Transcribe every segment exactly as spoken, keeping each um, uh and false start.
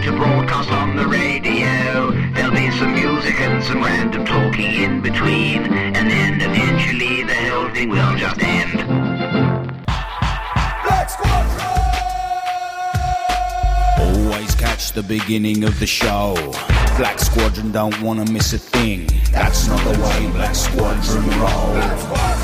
to broadcast on the radio. There'll be some music and some random talking in between, and then eventually the whole thing will just end. Black Squadron! Always catch the beginning of the show. Black Squadron don't wanna miss a thing. That's not the way Black Squadron roll. Black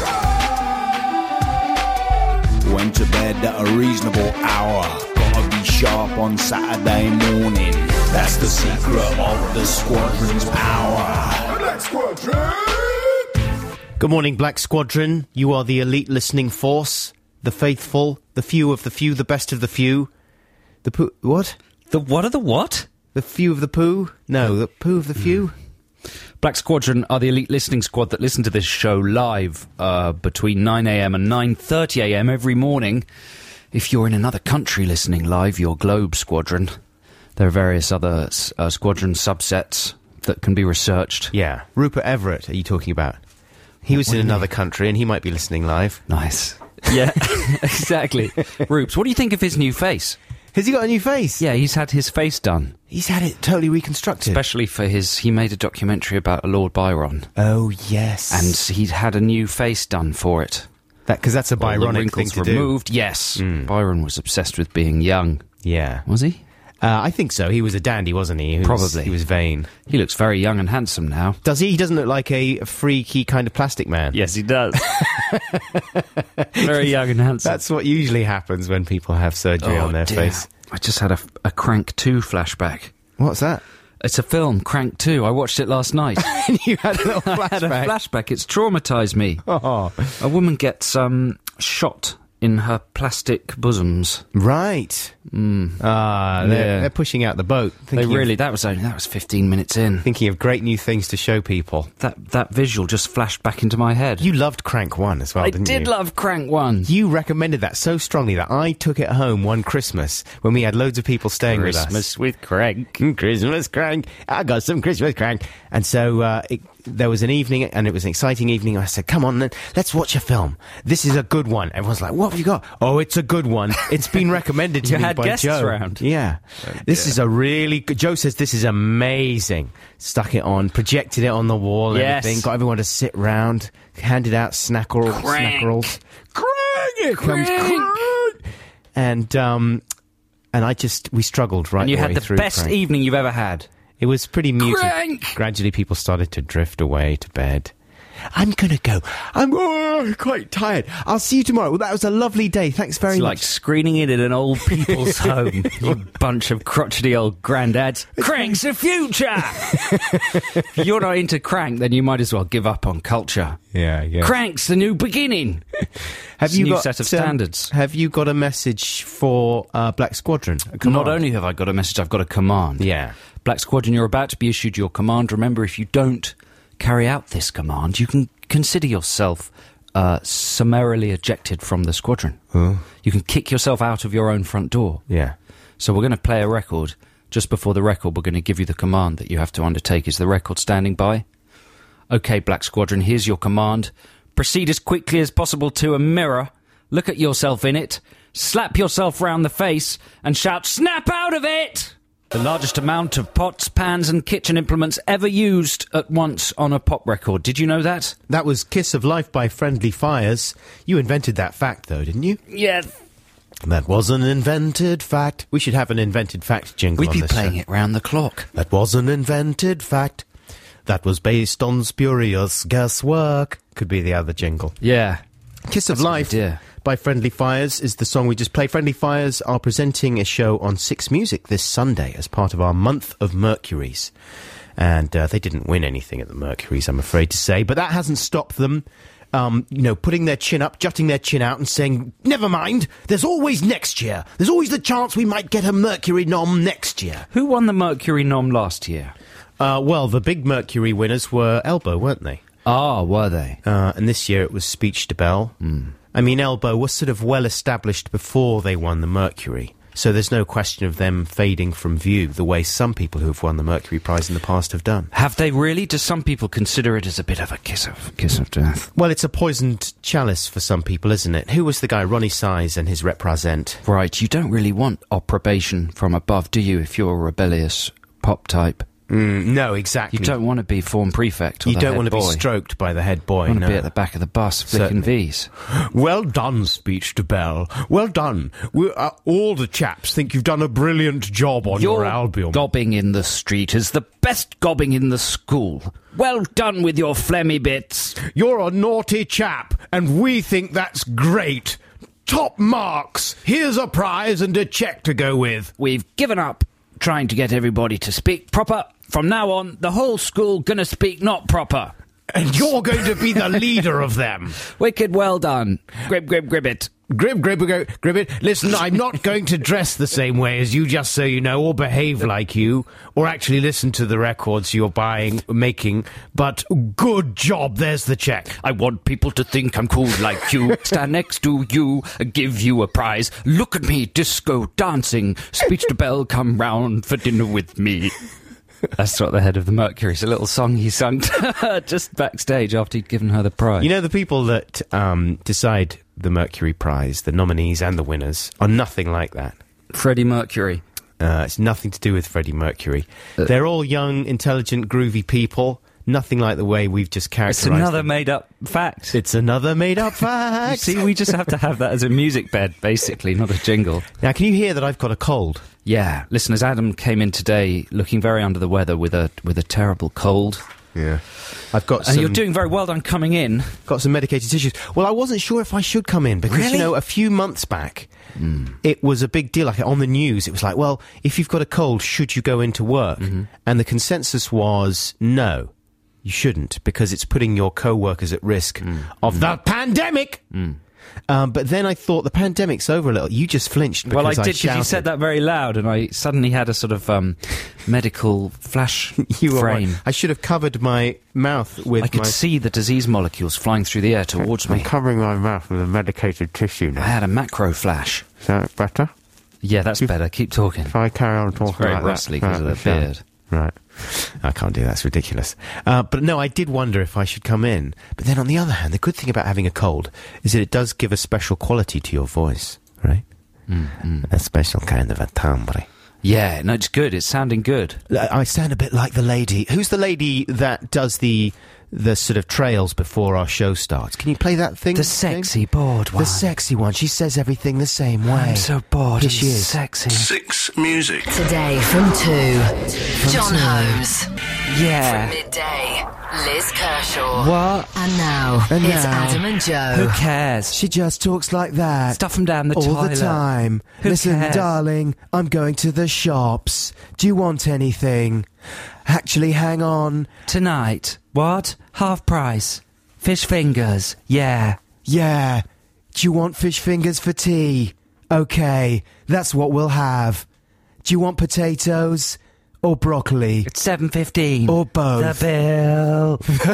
Squadron! Went to bed at a reasonable hour. Gotta be sharp on Saturday morning. That's the secret of the Squadron's power. Black Squadron! Good morning, Black Squadron. You are the elite listening force. The faithful. The few of the few. The best of the few. The poo... What? The what of the what? The few of the poo? No, the poo of the few. Black Squadron are the elite listening squad that listen to this show live uh, between nine a.m. and nine thirty a.m. every morning. If you're in another country listening live, you're Globe Squadron. There are various other uh, squadron subsets that can be researched. Yeah. Rupert Everett, are you talking about? He was What in do you another mean? country and he might be listening live. Nice. Yeah, exactly. Roops, what do you think of his new face? Has he got a new face? Yeah, he's had his face done. He's had it totally reconstructed. Especially for his... He made a documentary about Lord Byron. Oh, yes. And he'd had a new face done for it. that because that's a All the Byronic thing wrinkles to removed. Yes. Mm. Byron was obsessed with being young. do. Yeah. Was he? Uh, I think so. He was a dandy, wasn't he? he was, Probably. He was vain. He looks very young and handsome now. Does he? He doesn't look like a, a freaky kind of plastic man. Yes, he does. Very young and handsome. That's what usually happens when people have surgery Oh, on their dear. face. I just had a, a Crank two flashback. What's that? It's a film, Crank two. I watched it last night. You had a little I had a flashback. flashback. It's traumatised me. Oh. A woman gets um, shot in her plastic bosoms. Right. Mm. Ah, they're, Yeah. they're pushing out the boat. They Thinking really... Of, That was only... That was fifteen minutes in. thinking of great new things to show people. That that visual just flashed back into my head. You loved Crank one as well, I didn't did you? love Crank one. You recommended that so strongly that I took it home one Christmas when we had loads of people staying with us. Christmas with Crank. Mm, Christmas Crank. I got some Christmas Crank. And so uh, it, there was an evening, and it was an exciting evening. I said, come on, then, let's watch a film. This is a good one. Everyone's like, what have you got? Oh, it's a good one. It's been recommended to You me had by guests Joe. round. Yeah. This is a really good... Joe says this is amazing. Stuck it on, projected it on the wall and Yes. everything. Got everyone to sit round, handed out snackle, Crank. snackerals. Crank! Here comes Crank! And, um... And I just... We struggled right And you the had way the through best Crank. evening you've ever had. It was pretty muted. Crank! Gradually, people started to drift away to bed. I'm gonna go. I'm oh, quite tired. I'll see you tomorrow. Well, that was a lovely day. Thanks very It's much. like screening it in an old people's home. You bunch of crotchety old granddads. Crank's the future! If you're not into Crank, then you might as well give up on culture. Yeah, yeah. Crank's the new beginning. have It's a you new got set of um, standards. Have you got a message for uh, Black Squadron? A Not command? only have I got a message, I've got a command. Yeah. Black Squadron, you're about to be issued your command. Remember, if you don't carry out this command, you can consider yourself uh, summarily ejected from the squadron. Oh. You can kick yourself out of your own front door. Yeah. So we're going to play a record. Just before the record, we're going to give you the command that you have to undertake. Is the record standing by? Okay, Black Squadron, here's your command. Proceed as quickly as possible to a mirror. Look at yourself in it. Slap yourself round the face and shout, "Snap out of it!" The largest amount of pots, pans and kitchen implements ever used at once on a pop record. Did you know that? That was Kiss of Life by Friendly Fires. You invented that fact, though, didn't you? Yeah. That was an invented fact. We should have an invented fact jingle We'd on be this playing show. it round the clock. That was an invented fact. That was based on spurious guesswork. Could be the other jingle. Yeah. Kiss of That's a good Life idea. by Friendly Fires is the song we just played. Friendly Fires are presenting a show on Six Music this Sunday as part of our month of Mercuries. And uh, they didn't win anything at the Mercuries, I'm afraid to say, but that hasn't stopped them, um, you know, putting their chin up, jutting their chin out and saying, never mind, there's always next year. There's always the chance we might get a Mercury nom next year. Who won the Mercury nom last year? Uh, well, the big Mercury winners were Elbow, weren't they? Ah, were they? Uh, and this year it was Speech to Bell. Mm. I mean, Elbow was sort of well established before they won the Mercury. So there's no question of them fading from view the way some people who have won the Mercury Prize in the past have done. Have they really? Do some people consider it as a bit of a kiss of kiss of death? Well, it's a poisoned chalice for some people, isn't it? Who was the guy, Ronnie Size and his Represent? Right, you don't really want approbation from above, do you, if you're a rebellious pop type? Mm, no, exactly. You don't want to be form prefect or You the don't head want to boy. be stroked by the head boy, You want no. to be at the back of the bus flicking Certainly. V's. Well done, Speech to Bell. Well done. We, uh, all the chaps think you've done a brilliant job on your, Your album. gobbing in the street is the best gobbing in the school. Well done with your phlegmy bits. You're a naughty chap, and we think that's great. Top marks. Here's a prize and a cheque to go with. We've given up trying to get everybody to speak proper. From now on, the whole school gonna speak not proper. And you're going to be the leader of them. Wicked well done. Grib, grib, gribbit. Grib, grib, grib, gribbit. Listen, I'm not going to dress the same way as you, just so you know, or behave like you, or actually listen to the records you're buying, making, but good job, there's the cheque. I want people to think I'm cool like you. Stand next to you, give you a prize. Look at me, disco dancing. Speech to Bell, come round for dinner with me. That's what the head of the Mercury. It's a little song he sung to her just backstage after he'd given her the prize. You know, the people that um, decide the Mercury Prize, the nominees and the winners, are nothing like that. Freddie Mercury. Uh, it's nothing to do with Freddie Mercury. Uh, They're all young, intelligent, groovy people. Nothing like the way we've just characterised It's another them. made-up fact. It's another made-up fact. See, we just have to have that as a music bed, basically, not a jingle. Now, can you hear that I've got a cold? Yeah, listeners, Adam came in today looking very under the weather with a with a terrible cold. Yeah. I've got And some... you're doing very well on coming in. Got some medicated tissues. Well, I wasn't sure if I should come in because, Really? you know, a few months back, mm. it was a big deal. Like, on the news, it was like, well, if you've got a cold, should you go into work? Mm-hmm. And the consensus was, no, you shouldn't, because it's putting your co-workers at risk mm. of mm. the pandemic. Mm. Um, but then I thought, the pandemic's over a little. You just flinched because well, I I did, because shouted. you said that very loud, and I suddenly had a sort of um, medical flash you were frame. Right. I should have covered my mouth with I could my... see the disease molecules flying through the air towards I'm me. covering my mouth with a medicated tissue now. I had a macro flash. Is that better? Yeah, that's better. Keep talking. If I carry on talking It's very like rustly that... because of the sure. beard. Right. I can't do that. It's ridiculous. Uh, but no, I did wonder if I should come in. But then on the other hand, the good thing about having a cold is that it does give a special quality to your voice, right? Mm, mm. A special kind of a timbre. Yeah, no, it's good. It's sounding good. I sound a bit like the lady. Who's the lady that does the the sort of trails before our show starts? Can you play that thing? The sexy bored one. The sexy one. She says everything the same way. I'm so bored. Here she and is. Sexy. Six Music. Today from two, John Holmes. Yeah. From midday, Liz Kershaw. What? And now, And it's now- Adam and Joe. Who cares? She just talks like that. Stuff them down the all toilet. the time. Who Listen, cares? darling, I'm going to the shops. Do you want anything? Actually, hang on. Tonight. What? Half price. Fish fingers. Yeah. Yeah. Do you want fish fingers for tea? Okay, that's what we'll have. Do you want potatoes? Or broccoli? It's seven fifteen. Or both? The bill.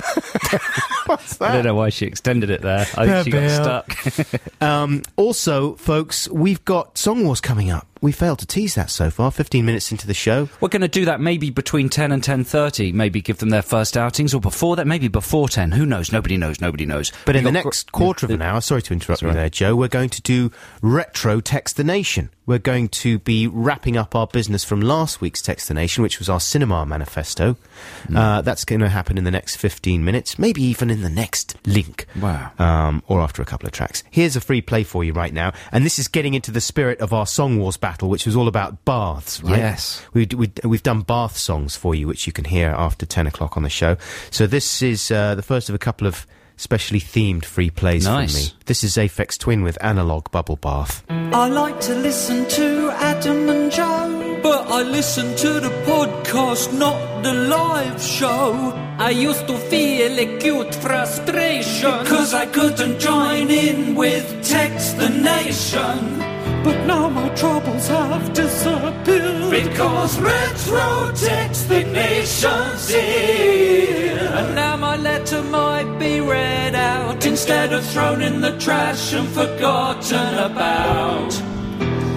What's I don't know why she extended it there. I think The she bill. got stuck. Um, also, folks, we've got Song Wars coming up. We failed to tease that so far, fifteen minutes into the show. We're going to do that maybe between ten and ten thirty. Maybe give them their first outings, or before that, maybe before ten. Who knows? Nobody knows. Nobody knows. But in We the got next gr- quarter of yeah. an hour, sorry to interrupt you That's right. there, Joe, we're going to do Retro Text the Nation. We're going to be wrapping up our business from last week's Text the Nation, which was our cinema manifesto. Mm. Uh, that's going to happen in the next fifteen minutes, maybe even in the next link. Wow. Um, or after a couple of tracks. Here's a free play for you right now, and this is getting into the spirit of our Song Wars battle, which was all about baths, right? Yes. We, we, we've done bath songs for you, which you can hear after ten o'clock on the show. So this is uh, the first of a couple of specially themed free plays Nice. from me. This is Aphex Twin with Analog Bubble Bath. I like to listen to Adam and Joe, but I listen to the podcast, not the live show. I used to feel acute frustration because I couldn't join in with Text the Nation. But now my troubles have disappeared because Retro Text the Nation's here. And now my letter might be read out instead of thrown in the trash and forgotten about.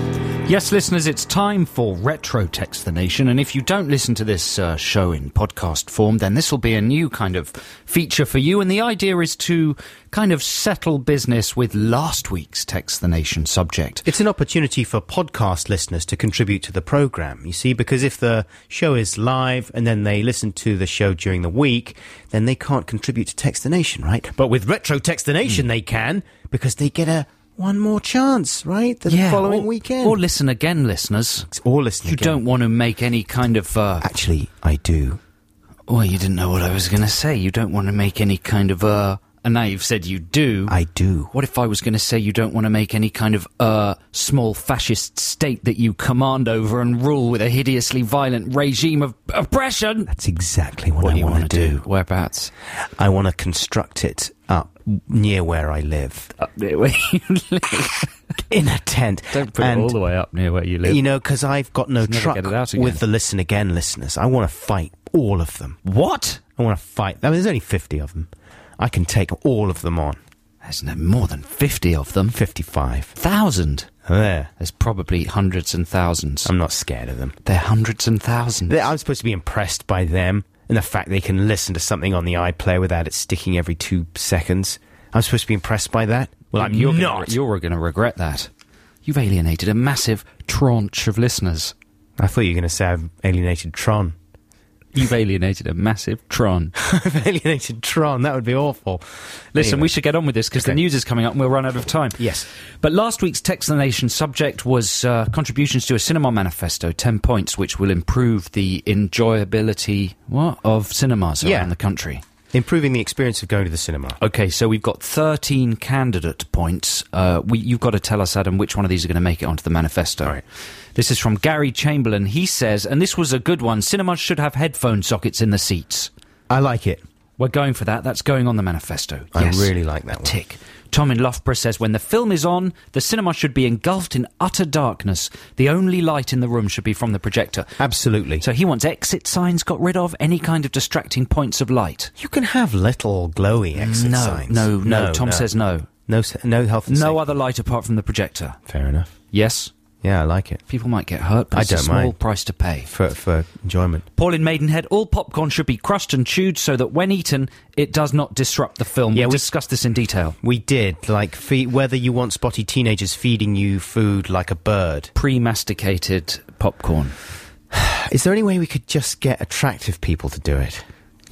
Yes, listeners, it's time for Retro Text the Nation, and if you don't listen to this uh, show in podcast form, then this will be a new kind of feature for you, and the idea is to kind of settle business with last week's Text the Nation subject. It's an opportunity for podcast listeners to contribute to the programme, you see, because if the show is live and then they listen to the show during the week, then they can't contribute to Text the Nation, right? But with Retro Text the Nation, mm. they can, because they get a one more chance, right? The yeah, following or, weekend. Or listen again, listeners. Or listen you again. You don't want to make any kind of... Uh, Actually, I do. Well, you didn't know what I was going to say. You don't want to make any kind of... Uh, and now you've said you do. I do. What if I was going to say you don't want to make any kind of uh, small fascist state that you command over and rule with a hideously violent regime of oppression? That's exactly what, what I want to do. do. Whereabouts? I want to construct it up near where I live. Up near where you live? In a tent. Don't put and, it all the way up near where you live. You know, because I've got no Just truck never get it out again. with the Listen Again listeners. I want to fight all of them. What? I want to fight. I mean, there's only fifty of them. I can take all of them on. There's no more than fifty of them. fifty-five. Thousand. There. There's probably hundreds and thousands. I'm not scared of them. They're hundreds and thousands. They're, I'm supposed to be impressed by them and the fact they can listen to something on the iPlayer without it sticking every two seconds. I'm supposed to be impressed by that? Well, I'm you're not. Gonna, you're going to regret that. You've alienated a massive tranche of listeners. I thought you were going to say I've alienated Tron. You've alienated a massive Tron. I've alienated Tron. That would be awful. Listen, anyway. we should get on with this because okay. the news is coming up and we'll run out of time. Yes. But last week's Text the Nation subject was uh, contributions to a cinema manifesto, ten points, which will improve the enjoyability what, of cinemas yeah. around the country. Improving the experience of going to the cinema. Okay, so we've got thirteen candidate points. Uh, we, you've got to tell us, Adam, which one of these are going to make it onto the manifesto. All right. This is from Gary Chamberlain. He says, and this was a good one, cinemas should have headphone sockets in the seats. I like it. We're going for that. That's going on the manifesto. I Yes. really like that one. Tick. Tom in Loughborough says, when the film is on, the cinema should be engulfed in utter darkness. The only light in the room should be from the projector. Absolutely. So he wants exit signs got rid of, any kind of distracting points of light. You can have little glowy exit no, signs. no, no, no. Tom no. says no. No, no health and No safety. other light apart from the projector. Fair enough. Yes? Yeah, I like it. People might get hurt, but I it's a don't small mind. price to pay. For, for enjoyment. Paul in Maidenhead, all popcorn should be crushed and chewed so that when eaten, it does not disrupt the film. Yeah, we we- discussed this in detail. We did, like, feed, whether you want spotty teenagers feeding you food like a bird. Pre-masticated popcorn. Is there any way we could just get attractive people to do it?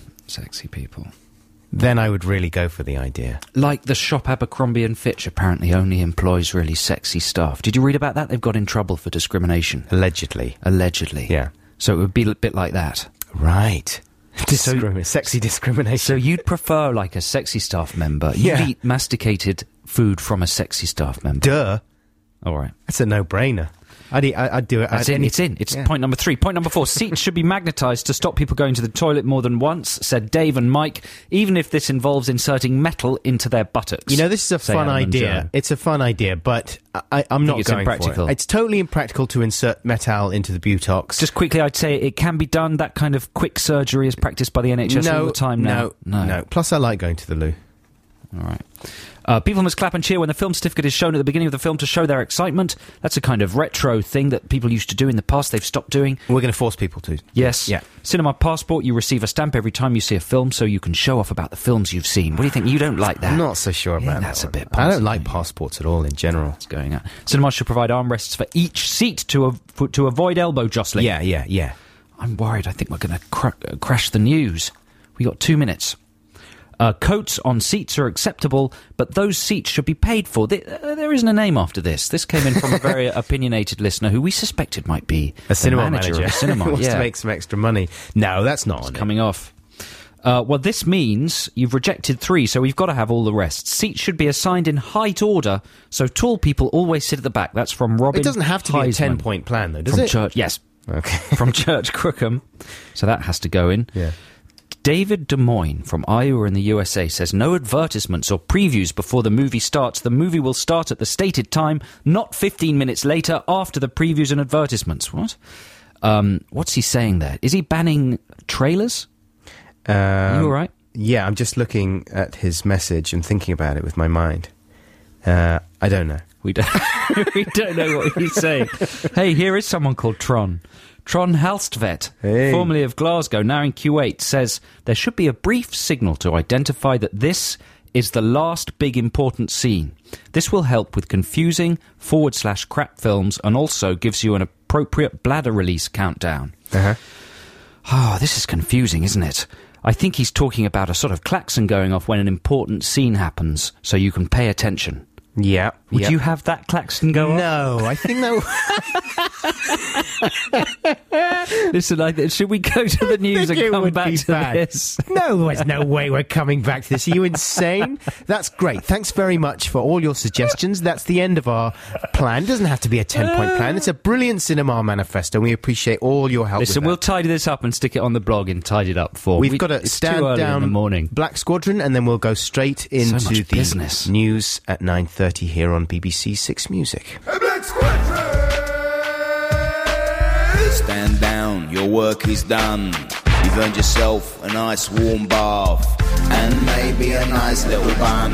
Sexy people. Then I would really go for the idea. Like the shop Abercrombie and Fitch apparently only employs really sexy staff. Did you read about that? They've got in trouble for discrimination. Allegedly. Allegedly. Yeah. So it would be a bit like that. Right. Discrimin- sexy discrimination. So you'd prefer like a sexy staff member. You'd Yeah. eat masticated food from a sexy staff member. Duh. All right. That's a no-brainer. I'd, eat, I- I'd do it. That's I'd in. any- It's in. It's yeah. point number three. Point number four. Seats should be magnetised to stop people going to the toilet more than once, said Dave and Mike, even if this involves inserting metal into their buttocks. You know, this is a Say fun Adam and idea. Joe. It's a fun idea, but I, I'm not it's going impractical. for it. It's totally impractical to insert metal into the buttocks. Just quickly, I'd say it can be done. That kind of quick surgery is practiced by the N H S no, all the time now. No, no, no. Plus, I like going to the loo. All right. Uh, people must clap and cheer when the film certificate is shown at the beginning of the film to show their excitement. That's a kind of retro thing that people used to do in the past. They've stopped doing. We're going to force people to. Yes. Yeah. Cinema Passport, you receive a stamp every time you see a film so you can show off about the films you've seen. What do you think? You don't like that? I'm not so sure Yeah, about that's that. a bit one. I don't passive, like don't you? passports at all in general. What's going on? Cinemas should provide armrests for each seat to av- for, to avoid elbow jostling. Yeah, yeah, yeah. I'm worried. I think we're going to cr- uh, crash the news. We got two minutes. Uh, coats on seats are acceptable, but those seats should be paid for. Th- uh, there isn't a name after this. This came in from a very opinionated listener who we suspected might be A cinema the manager, manager. of a cinema. wants yeah. to make some extra money. No, that's not on it. Coming off. Uh, well, this means you've rejected three, so we've got to have all the rest. Seats should be assigned in height order, so tall people always sit at the back. That's from Robin It doesn't have to be a Heisman ten-point plan, though, does from it? Church. Yes, Okay. from Church Crookham. So that has to go in. Yeah. David Des Moines from Iowa in the U S A says, no advertisements or previews before the movie starts. The movie will start at the stated time, not fifteen minutes later after the previews and advertisements. What? Um, what's he saying there? Is he banning trailers? Um, you all right? Yeah, I'm just looking at his message and thinking about it with my mind. Uh, I don't know. We don't, we don't know what he's saying. Hey, here is someone called Tron. Tron Halstvet, Hey. formerly of Glasgow, now in Kuwait, says there should be a brief signal to identify that this is the last big important scene. This will help with confusing forward slash crap films and also gives you an appropriate bladder release countdown. Uh-huh. Oh, this is confusing, isn't it? I think he's talking about a sort of klaxon going off when an important scene happens, so you can pay attention. Yeah. Would yeah. you have that klaxon go off? No, I think that... Listen, I, should we go to the news and it come would back be to bad. this? No, there's no way we're coming back to this. Are you insane? That's great. Thanks very much for all your suggestions. That's the end of our plan. It doesn't have to be a ten-point plan. It's a brilliant cinema manifesto, and we appreciate all your help Listen, with we'll that. tidy this up and stick it on the blog and tidy it up for. We've we, got to it's stand too early down in the morning. Black Squadron, and then we'll go straight into much the business. news at nine thirty here on B B C Six Music. Black Squadron! Stand down, your work is done. You've earned yourself a nice warm bath and maybe a nice little bun.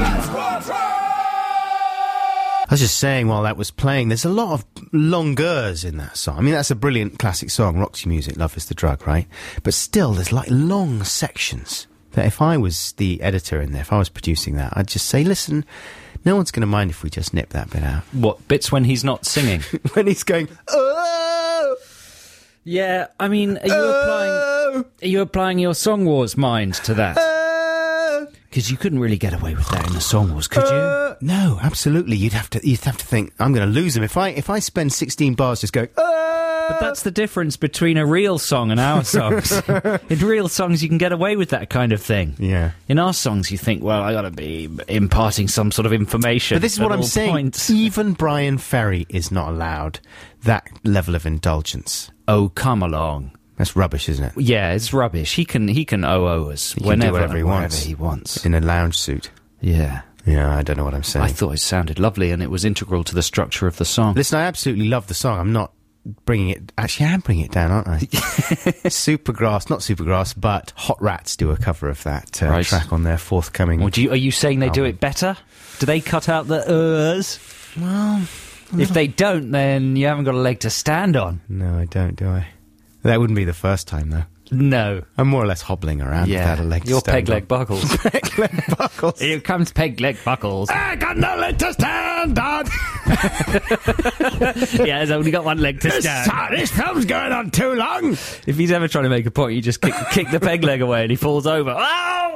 I was just saying while that was playing, there's a lot of longeurs in that song. I mean, that's a brilliant classic song, Roxy Music, Love is the Drug, right? But still, there's like long sections that if I was the editor in there, if I was producing that, I'd just say, listen, no one's going to mind if we just nip that bit out. What, bits when he's not singing? When he's going, oh! Yeah, I mean, are you Oh! applying are you applying your Song Wars mind to that? Oh! Because you couldn't really get away with that in the Song Wars, could you? Uh, no, absolutely. You'd have to. You'd have to think. I'm going to lose them if I if I spend sixteen bars just going. Oh! But that's the difference between a real song and our songs. In real songs, you can get away with that kind of thing. Yeah. In our songs, you think, well, I got to be imparting some sort of information. But this is at what I'm all saying. points. Even Brian Ferry is not allowed that level of indulgence. Oh, come along. That's rubbish, isn't it? Yeah, it's rubbish. He can he can O O us He can do whenever whatever he and wherever wants. he wants. In a lounge suit. Yeah. Yeah, I don't know what I'm saying. I thought it sounded lovely and it was integral to the structure of the song. Listen, I absolutely love the song. I'm not bringing it... Actually, I am bringing it down, aren't I? Supergrass, not Supergrass, but Hot Rats do a cover of that uh, Right. track on their forthcoming... Well, do you, are you saying they do album. it better? Do they cut out the uhs? Well... If they don't, then you haven't got a leg to stand on. No, I don't, do I? That wouldn't be the first time, though. No. I'm more or less hobbling around Yeah. without a leg to Your stand peg leg on. buckles. Peg leg buckles. Here comes peg leg buckles. I got no leg to stand on. Yeah, he's only got one leg to This, stand. this film's going on too long. If he's ever trying to make a point, you just kick, kick the peg leg away and he falls over. Oh!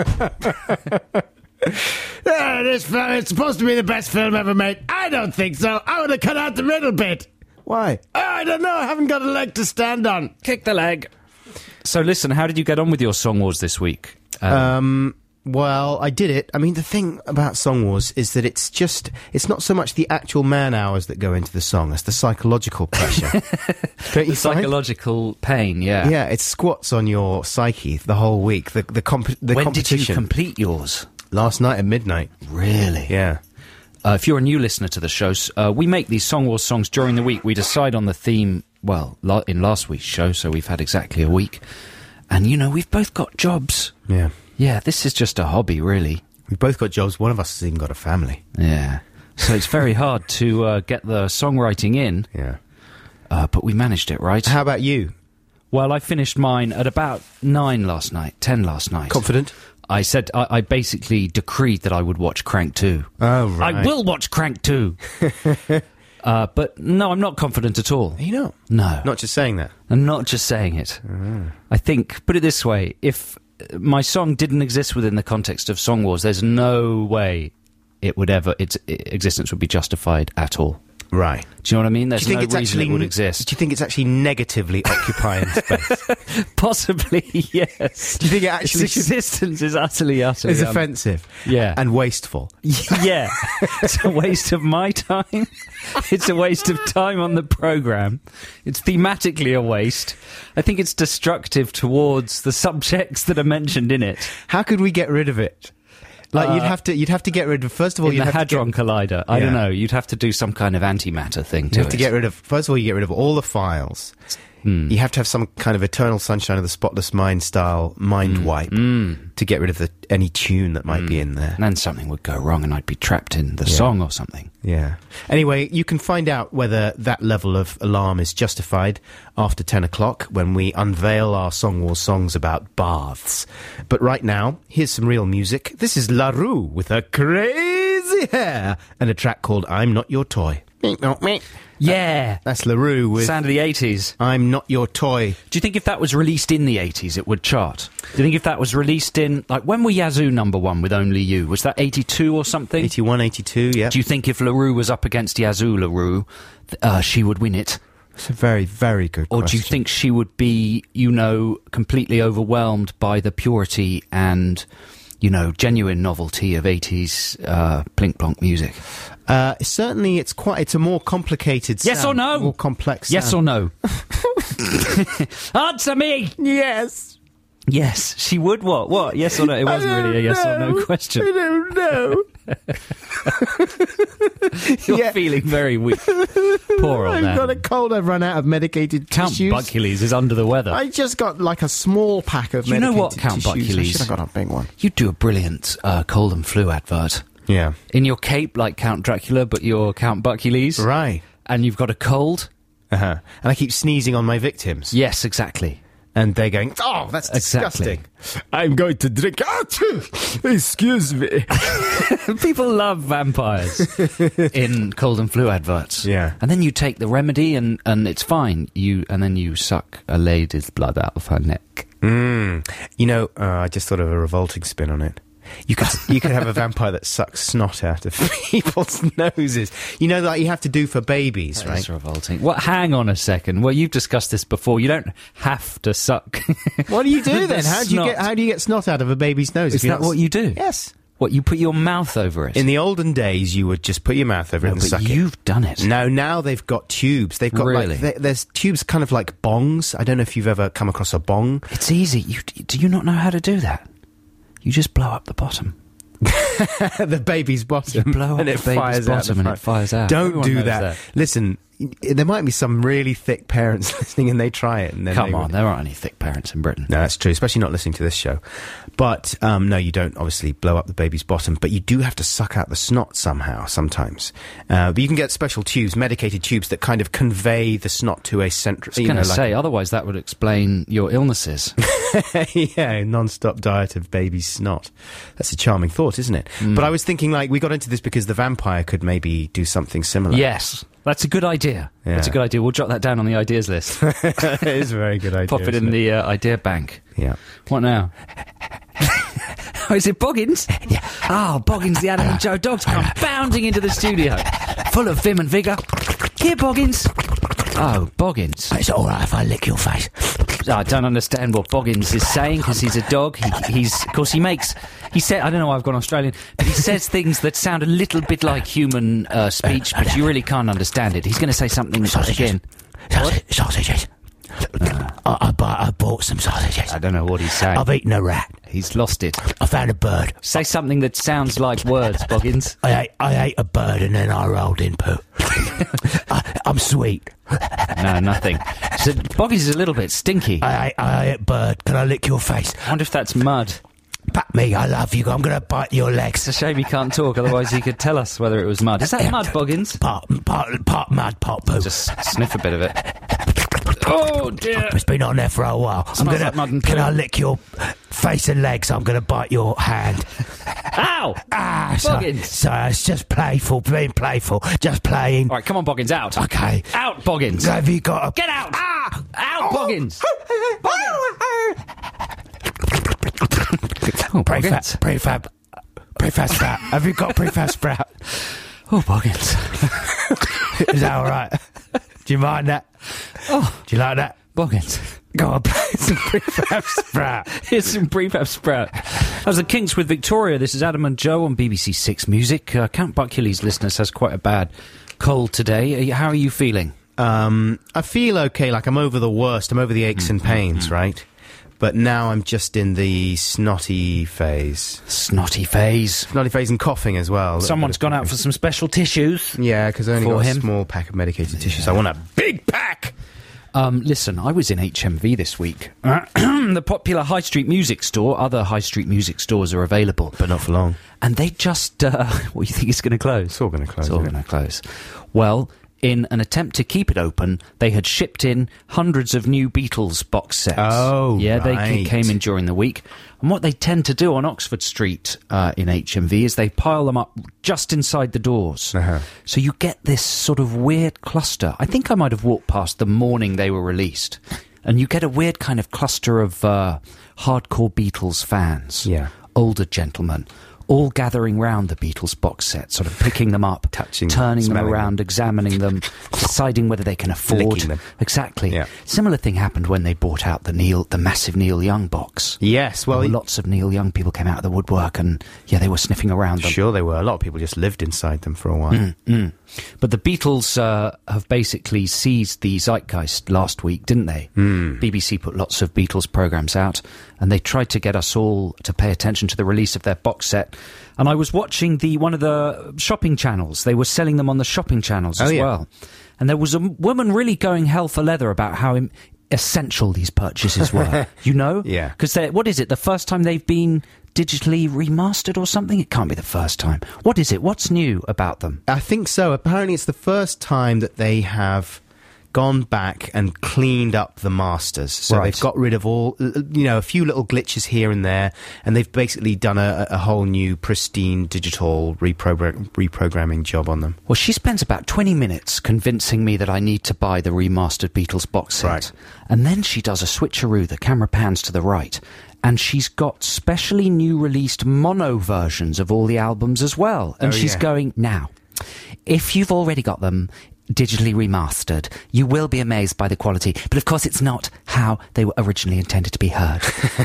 Yeah, this film, it's supposed to be the best film ever made. I don't think so. I would have cut out the middle bit. Why? Oh, I don't know. I haven't got a leg to stand on. Kick the leg. So listen, how did you get on with your Song Wars this week? Um, Um, well, I did it. I mean, the thing about Song Wars is that it's just, it's not so much the actual man hours that go into the song, it's the psychological pressure. Don't you the find? psychological pain, yeah. Yeah, it squats on your psyche the whole week. The the, comp- the When did competition. you complete yours? Last night at midnight. Really? Yeah. Uh, if you're a new listener to the show, s- uh, we make these Song Wars songs during the week. We decide on the theme, well, la- in last week's show, so we've had exactly a week. And, you know, we've both got jobs. Yeah. Yeah, this is just a hobby, really. We've both got jobs. One of us has even got a family. Yeah. So it's very hard to uh, get the songwriting in, Yeah. uh, but we managed it, right? How about you? Well, I finished mine at about nine last night, ten last night. Confident? I said, I, I basically decreed that I would watch Crank two. Oh, right. I will watch Crank two! uh, but no, I'm not confident at all. You know. No. Not just saying that. I'm not just saying it. I think, put it this way, if my song didn't exist within the context of Song Wars, there's no way it would ever, its existence would be justified at all. Right. Do you know what I mean? There's Do you think no it's reason actually it would exist. Do you think it's actually negatively occupying space? Possibly, yes. Do you think it actually Its should- existence is utterly, utterly... It's um, offensive. Yeah. And wasteful. Yeah. It's a waste of my time. It's a waste of time on the programme. It's thematically a waste. I think it's destructive towards the subjects that are mentioned in it. How could we get rid of it? Like you'd Uh, have to, you'd have to get rid of. First of all, In you'd the have Hadron to get, Collider. I don't Yeah. know. You'd have to do some kind of antimatter thing to you have it. to get rid of. First of all, you get rid of all the files. Mm. You have to have some kind of Eternal Sunshine of the Spotless Mind style mind Mm. wipe Mm. to get rid of the, any tune that might Mm. be in there. And then something would go wrong and I'd be trapped in the Yeah. song or something. Yeah. Anyway, you can find out whether that level of alarm is justified after ten o'clock when we unveil our Song Wars songs about baths. But right now, here's some real music. This is La Rue with her crazy hair and a track called I'm Not Your Toy. Yeah. That's La Rue with Sound of the eighties. I'm Not Your Toy. Do you think if that was released in the eighties, it would chart? Do you think if that was released in... Like, when were Yazoo number one with Only You? Was that eighty-two or something? eighty-one, eighty-two, yeah. Do you think if LaRue was up against Yazoo LaRue, th- uh, she would win it? It's a very, very good Or question. do you think she would be, you know, completely overwhelmed by the purity and, you know, genuine novelty of eighties uh, plink-plonk music? Uh, certainly, it's quite. It's a more complicated. Yes sound, or no? More complex. Yes or sound. no? Answer me! Yes. Yes, she would what? What? Yes or no? It wasn't really a yes or no question. I don't know. You're Yeah. feeling very weak. Poor old I've got a Adam. cold. I've run out of medicated Count tissues. Buckules is under the weather. I just got like a small pack of You know medicated what, Count tissues. I Buckules? should have got a big one. You do a brilliant uh, cold and flu advert. Yeah. In your cape, like Count Dracula, but you're Count Buckules. Right. And you've got a cold. Uh-huh. And I keep sneezing on my victims. Yes, exactly. And they're going, oh, that's Exactly. disgusting. I'm going to drink. Achoo! Excuse me. People love vampires in cold and flu adverts. Yeah. And then you take the remedy and, and it's fine. You And then you suck a lady's blood out of her neck. Mm. You know, uh, I just thought of a revolting spin on it. You could you could have a vampire that sucks snot out of people's noses. You know, like you have to do for babies, That right? is revolting. Well, hang on a second. Well, you've discussed this before. You don't have to suck. What do you do the then? How do you snot. get how do you get snot out of a baby's nose? Is if you're that not what s- you do? Yes. What, you put your mouth over it? In the olden days, you would just put your mouth over No, it and but suck it. you've done it. No, now they've got tubes. They've got Really? like there- there's tubes kind of like bongs. I don't know if you've ever come across a bong. It's easy. You, do you not know how to do that? You just blow up the bottom. The baby's bottom, You blow up and it the baby's fires out bottom the and front. it fires out. Don't Everyone do knows that. that. Listen, y- there might be some really thick parents listening, and they try it. And then Come they on, would- there aren't any thick parents in Britain. No, that's true, especially not listening to this show. But, um, no, you don't obviously blow up the baby's bottom, but you do have to suck out the snot somehow, sometimes. Uh, but you can get special tubes, medicated tubes, that kind of convey the snot to a central... I was going to say, otherwise that would explain your illnesses. yeah, non-stop diet of baby snot. That's a charming thought, isn't it? Mm. But I was thinking, like, we got into this because the vampire could maybe do something similar. Yes, that's a good idea. Yeah. That's a good idea. We'll jot that down on the ideas list. It is a very good idea. Pop it in isn't the uh, idea bank. Yeah. What now? Oh, is it Boggins? Yeah. Oh, Boggins, the Adam and Joe dogs come bounding into the studio, full of vim and vigour. Here, Boggins. Oh, Boggins. It's all right if I lick your face. I don't understand what Boggins is saying because he's a dog. He, he's, of course, he makes. He said, I don't know why I've gone Australian, but he says things that sound a little bit like human uh, speech, but you really can't understand it. He's going to say something Sausages. again. Sausage, sausages. I, I, bought, I bought some sausages. I don't know what he's saying. I've eaten a rat. He's lost it. I found a bird. Say something that sounds like words, Boggins. I ate, I ate a bird and then I rolled in poo. I, I'm sweet. No, nothing. So Boggins is a little bit stinky. I I ate, I ate a bird. Can I lick your face? wonder if that's mud. Pat me. I love you. I'm going to bite your legs. It's a shame he can't talk, otherwise he could tell us whether it was mud. Is that mud, Boggins? Part, part, part mud, part poo. Just sniff a bit of it. Oh, dear. It's been on there for a while. I'm Smells gonna. like mud and can poo. I lick your face and legs? I'm going to bite your hand. Ow! Ah, so, Boggins. so it's just playful, being playful, just playing. All right, come on, Boggins, out. Okay. Out, Boggins. Have you got a... Get out! Ah! Out, Boggins. Oh, Prefab, Boggins. prefab, prefab sprout. Have you got prefab sprout? Oh, Boggins. Is that all right? Do you mind that? Oh, Do you like that? Boggins. Go on, play some prefab sprout. Here's some prefab sprout. As the Kinks with Victoria, this is Adam and Joe on B B C Six Music. Uh, Count Buckules, listeners, has quite a bad cold today. Are you, how are you feeling? Um, I feel okay, like I'm over the worst. I'm over the aches and pains, right? But now I'm just in the snotty phase. Snotty phase. Snotty phase and coughing as well. A little Someone's bit of gone out coughing. for some special tissues. Yeah, because I only for got him. a small pack of medicated tissues. I want a big pack! Um, listen, I was in H M V this week. The popular high street music store. Other high street music stores are available, But not for long. and they just. Uh, what do you think it's going to close? It's all going to close. It's all isn't going it? to close. Well, in an attempt to keep it open, they had shipped in hundreds of new Beatles box sets. Oh, yeah, they right. c- came in during the week. And what they tend to do on Oxford Street uh, in H M V is they pile them up just inside the doors. Uh-huh. So you get this sort of weird cluster. I think I might have walked past the morning they were released. And you get a weird kind of cluster of uh, hardcore Beatles fans. Yeah. Older gentlemen. All gathering round the Beatles box set, sort of picking them up, Touching, turning them smelling around, examining them, deciding whether they can afford Licking them. Exactly. Yeah. Similar thing happened when they brought out the Neil, the massive Neil Young box. Yes, well, Well, it- lots of Neil Young people came out of the woodwork, and yeah, they were sniffing around them. sure they were. A lot of people just lived inside them for a while. Mm, mm. But the Beatles uh, have basically seized the zeitgeist last week, didn't they? Mm. B B C put lots of Beatles programmes out, and they tried to get us all to pay attention to the release of their box set. And I was watching the one of the shopping channels. They were selling them on the shopping channels Oh, as yeah. well. And there was a m- woman really going hell for leather about how im- essential these purchases were. You know? Yeah. Because what is it? The first time they've been digitally remastered or something? It can't be the first time. What is it? What's new about them? I think so. Apparently it's the first time that they have gone back and cleaned up the masters. So Right. they've got rid of all, you know, a few little glitches here and there, and they've basically done a, a whole new pristine digital reprogram- reprogramming job on them. Well, she spends about twenty minutes convincing me that I need to buy the remastered Beatles box set. Right. And then she does a switcheroo. The camera pans to the right. And she's got specially new released mono versions of all the albums as well. And Oh, she's yeah. going, now, if you've already got them digitally remastered, you will be amazed by the quality. But of course, it's not how they were originally intended to be heard.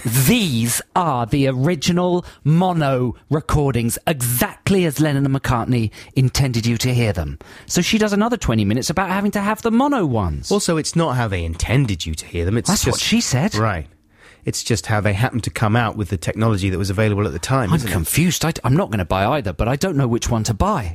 These are the original mono recordings, exactly as Lennon and McCartney intended you to hear them. So she does another twenty minutes about having to have the mono ones. Also, it's not how they intended you to hear them. It's That's just what she said. Right. It's just how they happened to come out with the technology that was available at the time, I'm isn't it? confused. I, am not going to buy either, but I don't know which one to buy.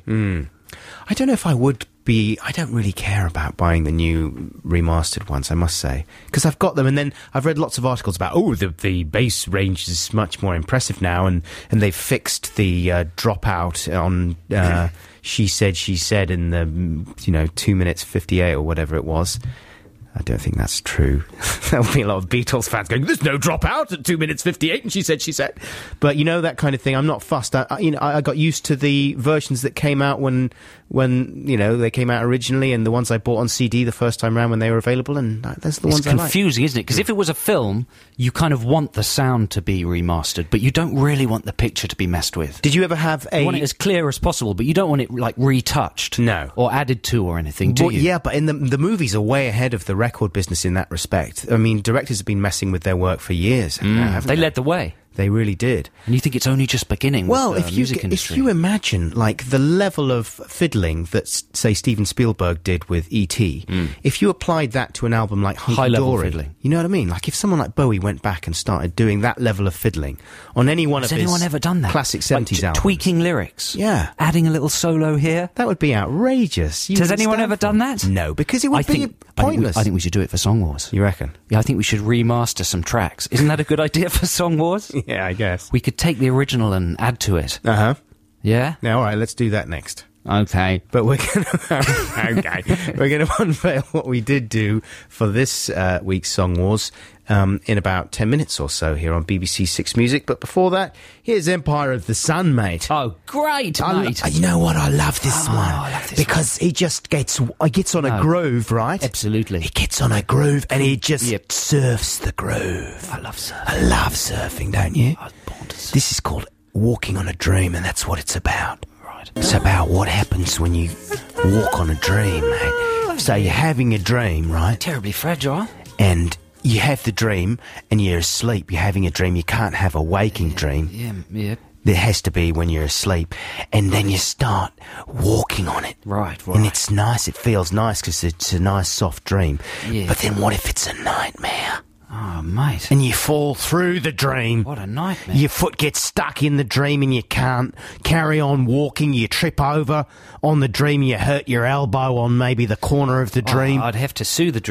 I don't know if I would be... I don't really care about buying the new remastered ones, I must say. Because I've got them, and then I've read lots of articles about, oh, the, the bass range is much more impressive now, and, and they've fixed the uh, dropout on uh, She Said, She Said in the, you know, two minutes fifty-eight or whatever it was. I don't think that's true. There'll be a lot of Beatles fans going, there's no dropout at two minutes fifty-eight, and she said, she said. But, you know, that kind of thing, I'm not fussed. I, I, you know, I I got used to the versions that came out when, when, you know, they came out originally, and the ones I bought on C D the first time around when they were available, and that- that's the It's ones I like. confusing, isn't it? Because if it was a film, you kind of want the sound to be remastered, but you don't really want the picture to be messed with. Did you ever have a... You want it as clear as possible, but you don't want it, like, retouched. No. Or added to or anything, do Well, you? yeah, but in the the movies are way ahead of the record business in that respect. I mean, directors have been messing with their work for years. Mm, haven't they led the way. They really did. And you think it's only just beginning Well, with the if you music if industry. you imagine like the level of fiddling that s- say Steven Spielberg did with E T, if you applied that to an album like Hunky High-level Dory, fiddling. you know what I mean? Like if someone like Bowie went back and started doing that level of fiddling on any one Has of anyone his ever done that? classic Like, seventies t- albums, tweaking lyrics? Yeah. Adding a little solo here? that would be outrageous. You Has wouldn't anyone stand ever for done it. that? No, because it would I be think, I think, we, pointless. I think we should do it for Song Wars. You reckon? Yeah, I think we should remaster some tracks. Isn't that a good idea for Song Wars? Yeah, I guess. We could take the original and add to it. Uh huh. Yeah? Now, all right, let's do that next. Okay. But we're going to okay, we're going to unveil what we did do for this uh, week's Song Wars um, in about ten minutes or so here on B B C Six Music. But before that, here's Empire of the Sun, mate. Oh, great, I lo- mate. you know what? I love this Oh, one I love this because he just gets he gets on a No. groove, right? Absolutely. He gets on a groove and he just Yep. surfs the groove. I love surfing. I love surfing, don't you? I was born to surf. This is called Walking on a Dream, and that's what it's about. Right. It's about what happens when you walk on a dream, mate. So you're having a dream, right? Terribly fragile. And you have the dream, and you're asleep. You're having a dream. You can't have a waking dream. Yeah, yeah. There has to be when you're asleep. And then you start walking on it. Right, right. And it's nice. It feels nice because it's a nice, soft dream. Yeah. But then what if it's a nightmare? Oh, mate. And you fall through the dream. What a nightmare. Your foot gets stuck in the dream and you can't carry on walking. You trip over on the dream. You hurt your elbow on maybe the corner of the dream. Oh, I'd have to sue the dream.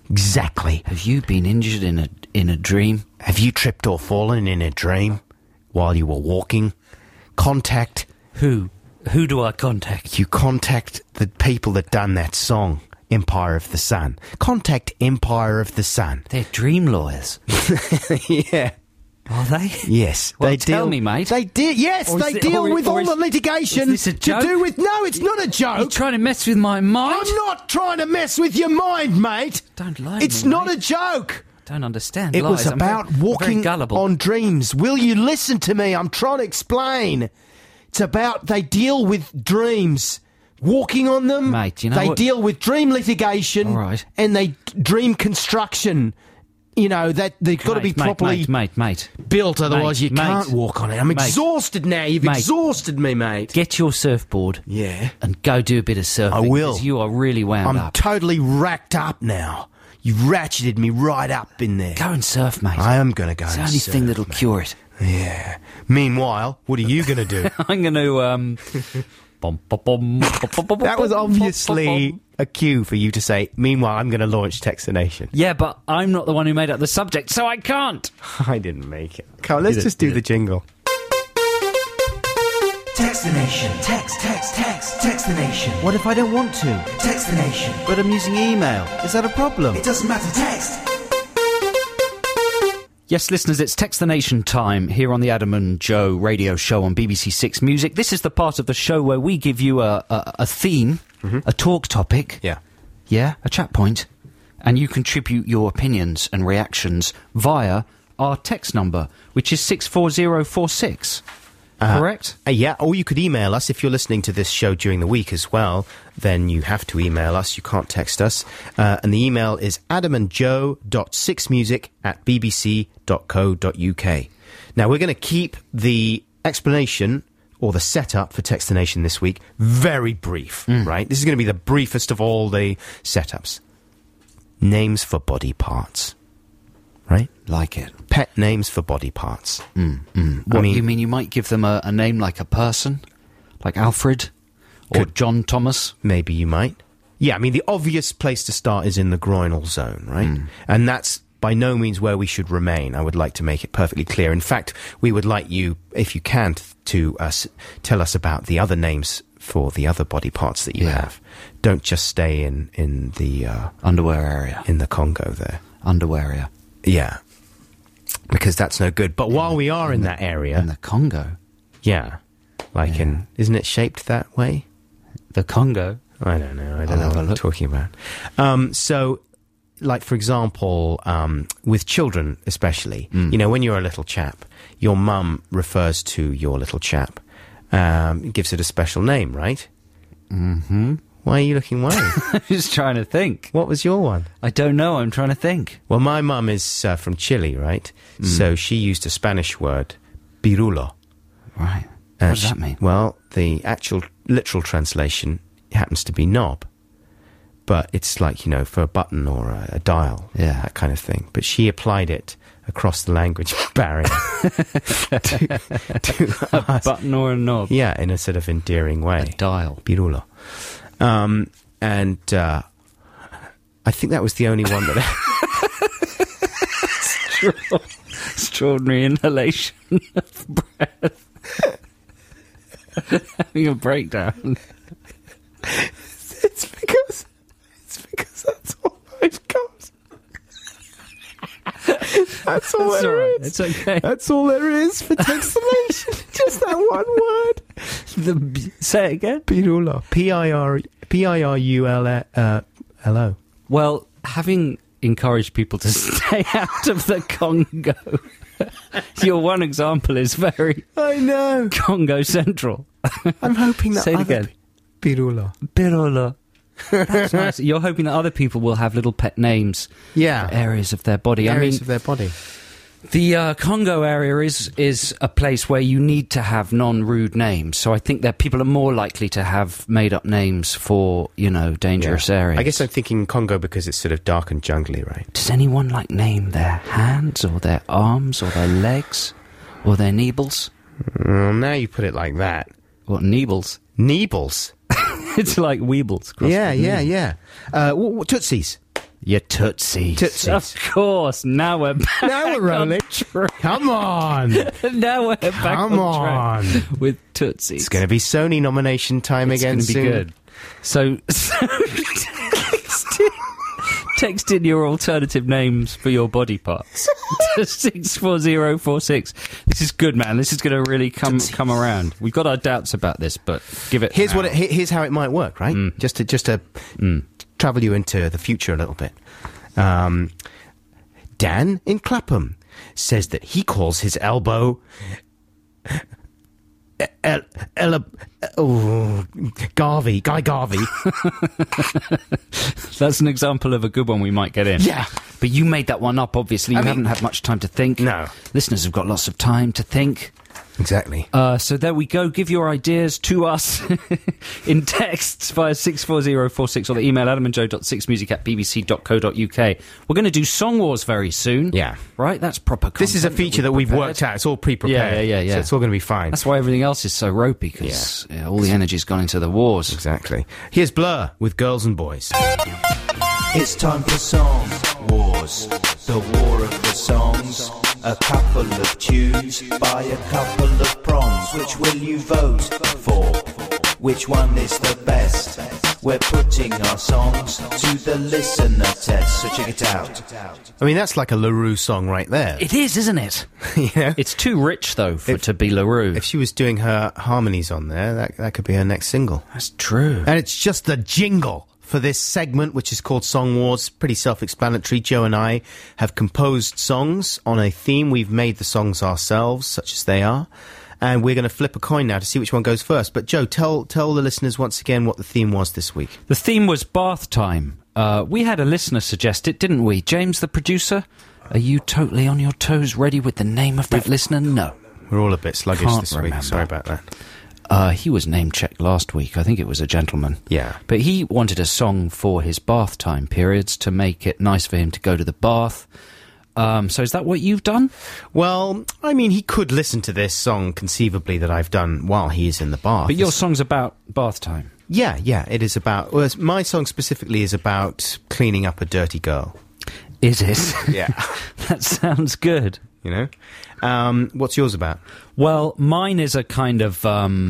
Exactly. Have you been injured in a in a dream? Have you tripped or fallen in a dream while you were walking? Contact. Who? Who do I contact? You contact the people that done that song, Empire of the Sun. Contact Empire of the Sun. They're dream lawyers. Yeah. Are they? Yes. Well, they tell deal, me, mate. They deal. Yes, Or is they it- deal or- with or all is- the litigation is this a to joke? do with. No, it's not a joke. You're trying to mess with my mind? I'm not trying to mess with your mind, mate. Don't lie to It's me, not mate. a joke. Don't understand. It was lies. I'm about very, very walking gullible. on dreams. Will you listen to me? I'm trying to explain. It's about they deal with dreams. Walking on them. Mate, you know They what- deal with dream litigation. All right. And they d- dream construction. You know, that they've got to be Mate, mate, properly mate, mate, mate. built, otherwise Mate, you mate. can't walk on it. I'm Mate. exhausted now. You've Mate. exhausted me, mate. Get your surfboard. Yeah. And go do a bit of surfing. I will. Because you are really wound I'm up. totally racked up now. You've ratcheted me right up in there. Go and surf, mate. I am going to go It's the and only surf, thing that'll mate. cure it. Yeah. Meanwhile, what are you going to do? I'm going to, um... bum, bum, bum, bum, bum, bum, That was bum, bum, obviously bum. a cue for you to say, meanwhile, I'm going to launch Text the Nation. Yeah, but I'm not the one who made up the subject, so I can't. I didn't make it. Come on, let's Did it, just do did the it. jingle. Text the nation. Text, text, text. Text the nation. What if I don't want to? Text the nation. But I'm using email. Is that a problem? It doesn't matter. Text. Yes, listeners, it's Text the Nation time here on the Adam and Joe radio show on B B C Six Music. This is the part of the show where we give you a, a, a theme, a talk topic. Yeah. Yeah, a chat point. And you contribute your opinions and reactions via our text number, which is six four zero four six. Uh, Correct? Uh, yeah, or you could email us if you're listening to this show during the week as well. Then you have to email us. You can't text us. Uh, and the email is adamandjoe.sixmusic at bbc.co.uk. Now, we're going to keep the explanation or the setup for Text the Nation this week very brief, right? This is going to be the briefest of all the setups. Names for body parts, right? Like it. Pet names for body parts. Mm, mm. What, I mean- you mean you might give them a, a name like a person? Like Alfred? Or Could- John Thomas? Maybe you might. Yeah, I mean, the obvious place to start is in the groinal zone, right? And that's by no means where we should remain. I would like to make it perfectly clear. In fact, we would like you, if you can, t- to uh, s- tell us about the other names for the other body parts that you Yeah. have. Don't just stay in, in the uh, Underwear area. in the Congo there. Underwear area. Yeah. Because that's no good. But while we are in that area... In the Congo? yeah. Like in... Isn't it shaped that way? The Congo? I don't know. I don't I'll know have what a I'm look. talking about. Um, so, like, for example, um, with children especially, you know, when you're a little chap, your mum refers to your little chap, um, gives it a special name, right? Mm-hmm. Why are you looking away? I'm just trying to think. What was your one? I don't know. I'm trying to think. Well, my mum is uh, from Chile, right? So she used a Spanish word, pirulo. Right. Uh, what does she- that mean? Well, the actual literal translation happens to be knob, but it's like, you know, for a button or a, a dial, Yeah. that kind of thing. But she applied it across the language barrier to, to A us. button or a knob? Yeah, in a sort of endearing way. A dial. Pirulo. Um, and uh, I think that was the only one that... Extraordinary inhalation of breath. Having a breakdown. it's because... It's because that's all I've got. That's all It's there all right. is. It's okay. That's all there is for textillation. Just that one word. The b- say it again. Pirulo. P I R P I R U L uh, L O. Well, having encouraged people to stay out of the Congo, your one example is very I know. Congo central. I'm hoping that Say it other again. pe- Pirulo. Pirola. That's nice. You're hoping that other people will have little pet names Yeah. for areas of their body. Areas I mean, of their body. the uh, Congo area is is a place where you need to have non-rude names. So I think that people are more likely to have made-up names for, you know, dangerous Yeah. areas. I guess I'm thinking Congo because it's sort of dark and jungly, right? Does anyone, like, name their hands or their arms or their legs or their neebles? Well, now you put it like that. What, neebles? Neebles. It's like weebles. crossed Yeah, with yeah, neebles. yeah. Uh, w- w- Tootsies. Your tootsies. Tootsies. Of course. Now we're back. Now we're rolling. Come on. Now we're back Come on track on. with tootsies. It's going to be Sony nomination time It's again gonna be soon. good. So, so text, in, text in your alternative names for your body parts to six four zero four six. This is good, man. This is going to really come come around. We've got our doubts about this, but give it. Here's now. what. It, here's how it might work, right? Mm. Just to just to Mm. travel you into the future a little bit. Um, Dan in Clapham says that he calls his elbow. El, El, El, oh, Garvey, Guy Garvey. That's an example of a good one we might get in. Yeah. But you made that one up, obviously. You I mean- haven't had much time to think. No. Listeners have got lots of time to think. Exactly. Uh, so there we go. Give your ideas to us in texts via six four zero four six or the email adam and joe dot six music at b b c dot co dot u k. We're going to do Song Wars very soon. Yeah. Right? That's proper content. This is a feature that we've prepared. worked out. It's all pre-prepared. Yeah, yeah, yeah, yeah. So it's all going to be fine. That's why everything else is so ropey, because yeah, all the energy's gone into the wars. Exactly. Here's Blur with Girls and Boys. It's time for Song Wars, the war of the songs. A couple of tunes by a couple of prongs. Which will you vote for? Which one is the best? We're putting our songs to the listener test, so check it out. I mean, that's like a LaRue song right there. It is, isn't it? You know? It's too rich, though, for If- to be LaRue. If she was doing her harmonies on there, that, that could be her next single. That's true. And it's just the jingle for this segment, which is called Song Wars. Pretty self-explanatory. Joe and I have composed songs on a theme. We've made the songs ourselves, such as they are. And we're going to flip a coin now to see which one goes first. But Joe, tell tell the listeners once again what the theme was this week. The theme was bath time. Uh, we had a listener suggest it, didn't we? James, the producer, are you totally on your toes, ready with the name of that listener? No. We're all a bit sluggish Can't this remember. week. Sorry about that. Uh, he was name-checked last week. I think it was a gentleman. Yeah. But he wanted a song for his bath time periods to make it nice for him to go to the bath. Um, so is that what you've done? Well, I mean, he could listen to this song conceivably that I've done while he's in the bath. But your It's- song's about bath time. Yeah, yeah, it is about... Well, it's- my song specifically is about cleaning up a dirty girl. Is it? Yeah. That sounds good. You know? Um, what's yours about? Well, mine is a kind of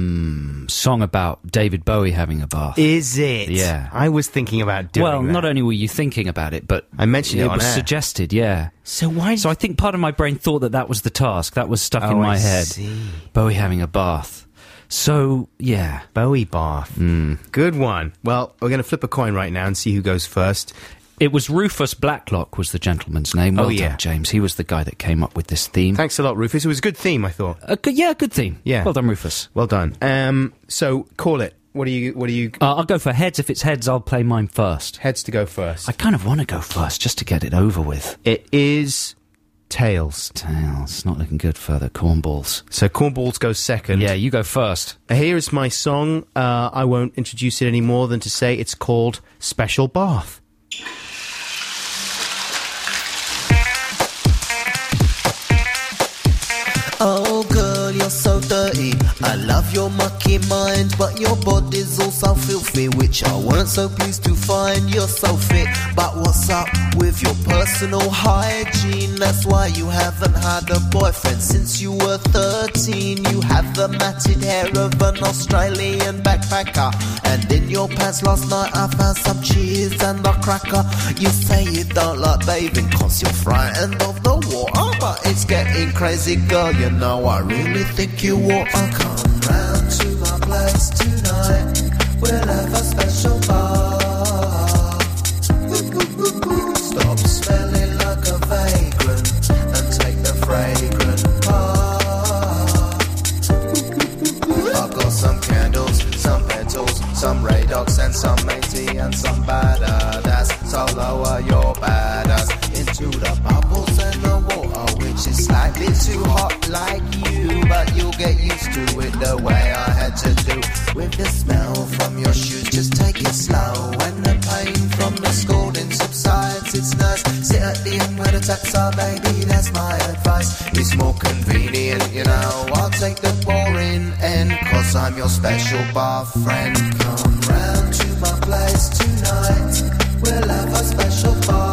um, song about David Bowie having a bath. Is it? Yeah. I was thinking about doing well, that. not only were you thinking about it, but I mentioned it it on was air. suggested, yeah. So why... So I think part of my brain thought that that was the task. That was stuck in Oh, my I head. see. Bowie having a bath. So, yeah. Bowie bath. Mm. Good one. Well, we're going to flip a coin right now and see who goes first. It was Rufus Blacklock was the gentleman's name. Well Oh, yeah. done, James. He was the guy that came up with this theme. Thanks a lot, Rufus. It was a good theme, I thought. A good, yeah, good theme. Yeah. Well done, Rufus. Well done. Um, so, call it. What do you... What do you... Uh, I'll go for heads. If it's heads, I'll play mine first. Heads to go first. I kind of want to go first just to get it over with. It is tails. Tails. Not looking good for the cornballs. So cornballs goes second. Yeah, you go first. Here is my song. Uh, I won't introduce it any more than to say it's called Special Bath. Oh girl, you're so dirty. I love your mucky mind, but your body's also filthy, which I weren't so pleased to find. You're so fit, but what's up with your personal hygiene? That's why you haven't had a boyfriend since you were thirteen. You have the matted hair of an Australian backpacker, and in your pants last night I found some cheese and a cracker. You say you don't like bathing cause you're frightened of the water, but it's getting crazy, girl. You know I really think you ought to come round to my place tonight. We'll have a special bath. Stop smelling like a vagrant and take the fragrant bath. I've got some candles, some petals, some radox and some matey and some badass. So lower your badass into the bubbles and the water, which is slightly too hot like you, but you'll get used to it the way I had to do. With the smell from your shoes, just take it slow. When the pain from the scalding subsides, it's nice. Sit at the end where the taps are, baby, that's my advice. It's more convenient, you know. I'll take the boring end, cause I'm your special bath friend. Come round to my place tonight. We'll have a special bath.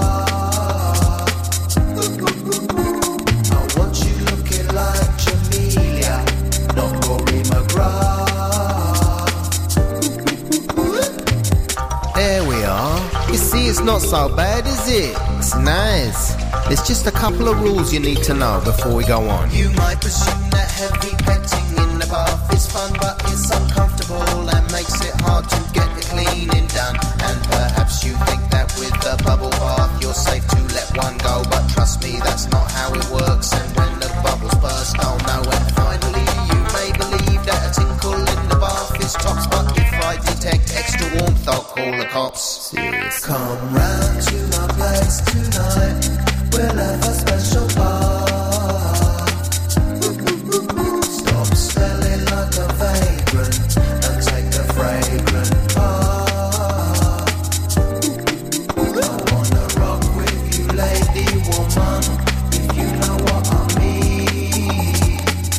It's not so bad, is it? It's nice. There's just a couple of rules you need to know before we go on. You might presume that heavy petting in the bath is fun, but it's uncomfortable and makes it hard to get the cleaning done. And perhaps you think that with the bubble bath you're safe to let one go, but trust me, that's not how it works. And when the bubbles burst, oh no. And finally you may believe that a tinkle in the bath is tops, but if I detect extra warmth I'll call the cops. Serious. Come round to my place tonight, we'll have a special bath. Stop smelling like a vagrant and take the fragrant bath. I wanna rock with you, lady woman, if you know what I mean.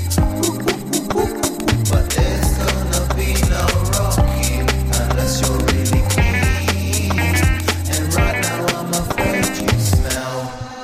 But there's gonna be no rocking unless you're really keen. And right now I'm afraid you smell.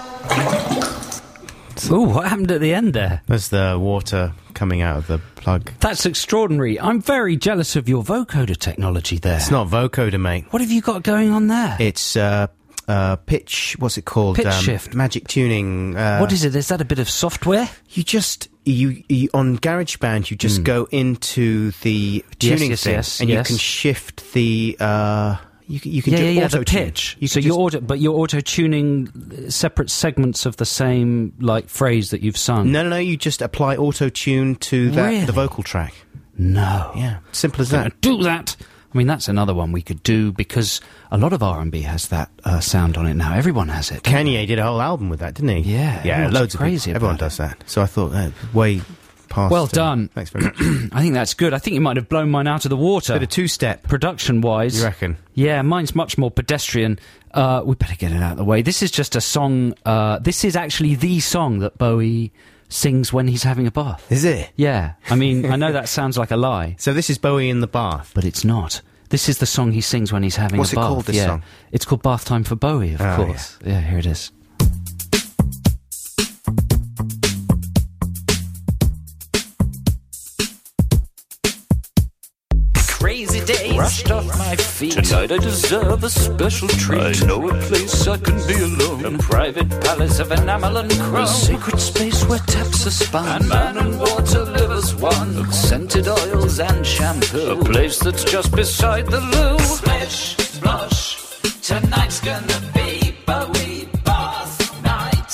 Ooh, what happened at the end there? That's the water coming out of the plug. That's extraordinary. I'm very jealous of your vocoder technology there. It's not vocoder, mate. What have you got going on there? It's uh, uh, pitch. What's it called? Pitch shift. Magic tuning. Uh, What is it? Is that a bit of software? You just you, you on GarageBand. You just go into the tuning yes, thing, yes, and yes. you can shift the. Uh, you can, you can yeah, do yeah, yeah, the auto-tune. pitch. You so can you're just- auto, but you're auto tuning separate segments of the same like phrase that you've sung. No, no, no. You just apply auto tune to that Really? the vocal track. No. Yeah, simple as Gonna that. do that. I mean, that's another one we could do because a lot of R and B has that uh, sound on it now. Everyone has it. don't Kanye did a whole album with that, didn't he? Yeah, yeah, everyone's loads crazy of people. Everyone about does that. So I thought, uh, way past. Well uh, done. Thanks very much. I think that's good. I think you might have blown mine out of the water. Bit of two-step. Production-wise. You reckon? Yeah, mine's much more pedestrian. Uh, we better get it out of the way. This is just a song. Uh, this is actually the song that Bowie sings when he's having a bath. Is it? Yeah. I mean, I know that sounds like a lie, So this is Bowie in the bath. but it's not. This is the song he sings when he's having What's a it bath. called, this yeah. song? It's called Bath Time for Bowie, of Oh, course. Yeah. here it is. Crazy days. Rushed off my feet. Tonight I deserve a special treat. I know a place I can be alone. A private palace of enamel and chrome. A secret space where taps are spun. And man and water live as one. Scented oils and shampoo. A place that's just beside the loo. Splish, splosh. Tonight's gonna be Bowie bath night.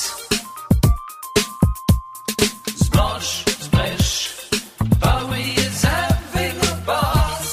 Splosh, splish. Bowie is having a bath.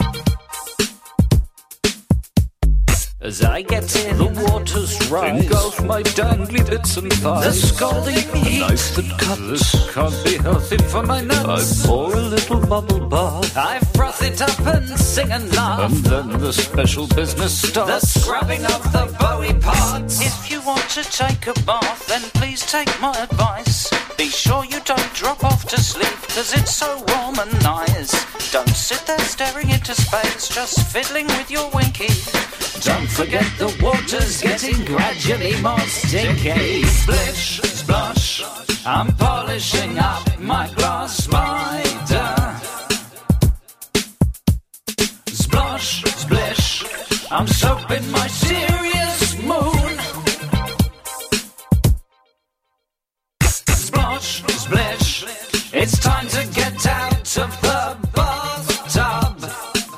As I get in, the water's rise. Engulf my dangly bits and thighs. The scalding heat. A knife that cuts. This can't be healthy for my nuts. I pour a little bubble bath. I froth it up and sing and laugh. And then the special business starts. The scrubbing of the Bowie parts. If you want to take a bath, then please take my advice. Be sure you don't drop off to sleep, cause it's so warm and nice. Don't sit there staring into space, just fiddling with your winky. Don't forget the water's getting gradually more stinky. Splish, splosh, I'm polishing up my glass spider. Splosh, splish, I'm soaping my serious moon. Splosh, splish, it's time to get out of the bathtub.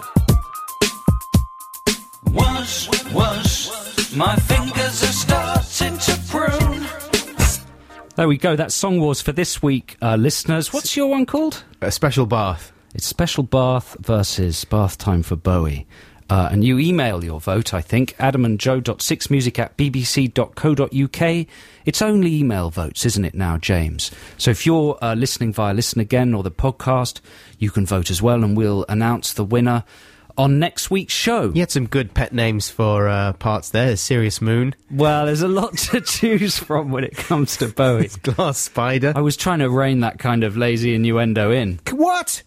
Wash, wash, my fingers are starting to prune. There we go. That's Song Wars for this week, uh, listeners. What's your one called? A special bath. It's Special Bath versus Bath Time for Bowie. Uh, and you email your vote, I think, adamandjoe.sixmusic at bbc.co.uk. It's only email votes, isn't it now, James? So if you're uh, listening via Listen Again or the podcast, you can vote as well, and we'll announce the winner on next week's show. You had some good pet names for uh, parts there. Serious Moon. Well, there's a lot to choose from when it comes to Bowie. Glass Spider. I was trying to rein that kind of lazy innuendo in. What?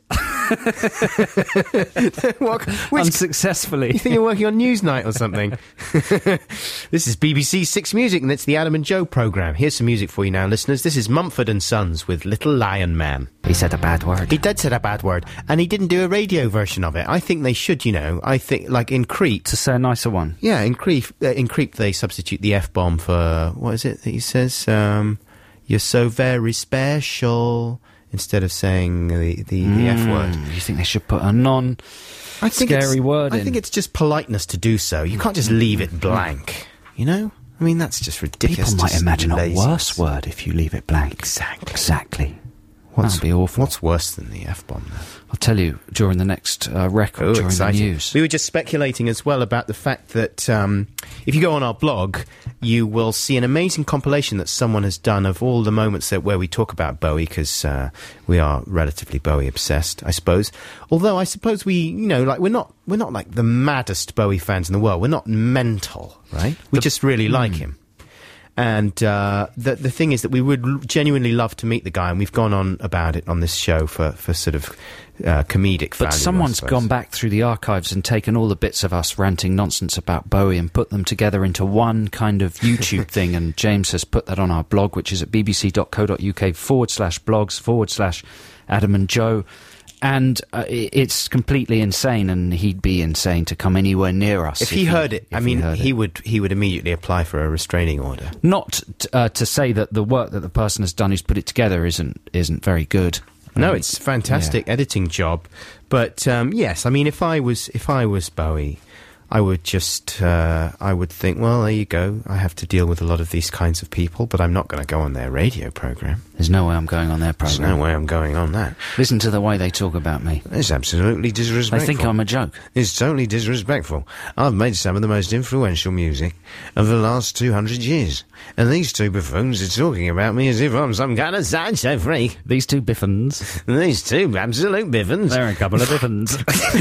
what? Which, Unsuccessfully. you think you're working on Newsnight or something? This is B B C Six Music, and it's the Adam and Joe programme. Here's some music for you now, listeners. This is Mumford and Sons with Little Lion Man. He said a bad word. He did say a bad word, and he didn't do a radio version of it. I think they should, you know. I think, like in Creep... To say a nicer one. Yeah, in Creep, uh, in Creep they substitute the F-bomb for... What is it that he says? Um, you're so very special... Instead of saying the, the, mm, the F word. You think they should put a non... I think Scary word I in. think it's just politeness to do so. You can't just leave it blank, you know? I mean, that's just ridiculous. People might Just imagine laziness. a worse word if you leave it blank. Exactly. Exactly. What's, That'd be awful. What's worse than the F-bomb, though? I'll tell you during the next uh, record, Oh, during exciting. the news. We were just speculating as well about the fact that um, if you go on our blog, you will see an amazing compilation that someone has done of all the moments that where we talk about Bowie, because uh, we are relatively Bowie obsessed, I suppose. Although I suppose we, you know, like we're not we're not like the maddest Bowie fans in the world. We're not mental, right? We The- just really mm. like him. And uh, the the thing is that we would l- genuinely love to meet the guy, and we've gone on about it on this show for, for sort of uh, comedic value. But I someone's suppose. gone back through the archives and taken all the bits of us ranting nonsense about Bowie and put them together into one kind of YouTube thing, and James has put that on our blog, which is at bbc.co.uk forward slash blogs forward slash Adam and Joe. And uh, i- it's completely insane, and he'd be insane to come anywhere near us. If he heard it, if I mean, heard he it. would he would immediately apply for a restraining order. Not t- uh, to say that the work that the person has done who's put it together isn't isn't very good. No, Um, it's a fantastic editing job, but um, yes, I mean, if I was if I was Bowie, I would just uh, I would think, well, there you go. I have to deal with a lot of these kinds of people, but I'm not going to go on their radio program. There's no way I'm going on their There's program. no way I'm going on that. Listen to the way they talk about me. It's absolutely They disrespectful. think I'm a joke. It's totally disrespectful. I've made some of the most influential music of the last two hundred years. And these two buffoons are talking about me as if I'm some kind of sideshow freak. These two biffins. These two absolute biffins. They're a couple of biffins.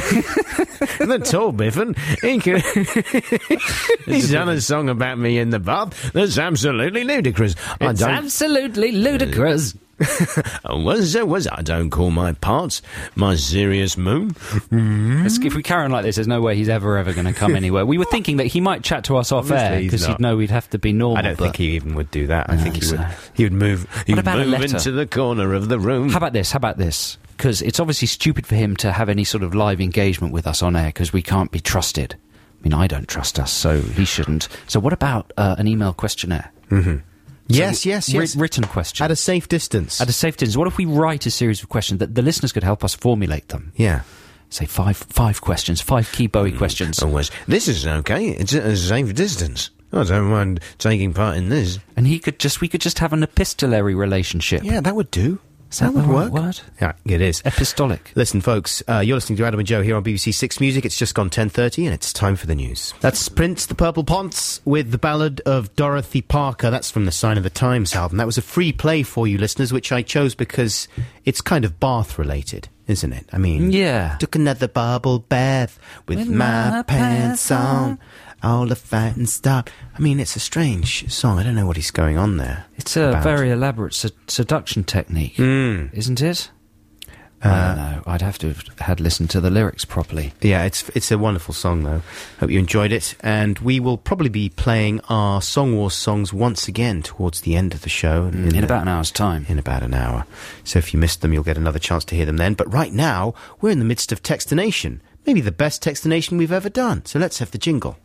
The tall biffin. He can... He's done a song about me in the bath that's absolutely ludicrous. I It's don't... absolutely ludicrous. was there was I don't call my parts my serious moon. Let's- If we carry on like this, there's no way he's ever, ever going to come anywhere. We were thinking that he might chat to us off Obviously air he's because not. he'd know we'd have to be normal. I don't but think he even would do that. I No, think he so- would. He would move. He would about a move letter? into the corner of the room. How about this? How about this? Because it's obviously stupid for him to have any sort of live engagement with us on air because we can't be trusted. I mean, I don't trust us, so he shouldn't. So what about uh, an email questionnaire? Mm-hmm. Yes, yes, Wri- yes. written question. At a safe distance. At a safe distance. What if we write a series of questions that the listeners could help us formulate them? yeah. Say five five questions, five key Bowie questions. Oh, was this is okay. It's at a safe distance. I don't mind taking part in this. And he could just we could just have an epistolary relationship. Yeah, that would do. Is that would the right work. word? Yeah, it is. Epistolic. Listen, folks, uh, you're listening to Adam and Joe here on B B C Six Music. It's just gone ten thirty, and it's time for the news. That's Prince, the Purple Ponce, with the ballad of Dorothy Parker. That's from the Sign of the Times album. That was a free play for you, listeners, which I chose because it's kind of bath-related, isn't it? I mean... Yeah. Took another bubble bath with, With my, my pants pants on. on. All the fighting stopped. I mean, it's a strange song. I don't know what he's going on there. It's a about. very elaborate se- seduction technique, Mm. isn't it? Uh, I don't know. I'd have to have had listened to the lyrics properly. Yeah, it's it's a wonderful song, though. Hope you enjoyed it. And we will probably be playing our Song Wars songs once again towards the end of the show. In, the- about an hour's time. In about an hour. So if you missed them, you'll get another chance to hear them then. But right now, we're in the midst of Textination. Maybe the best Textination we've ever done. So let's have the jingle.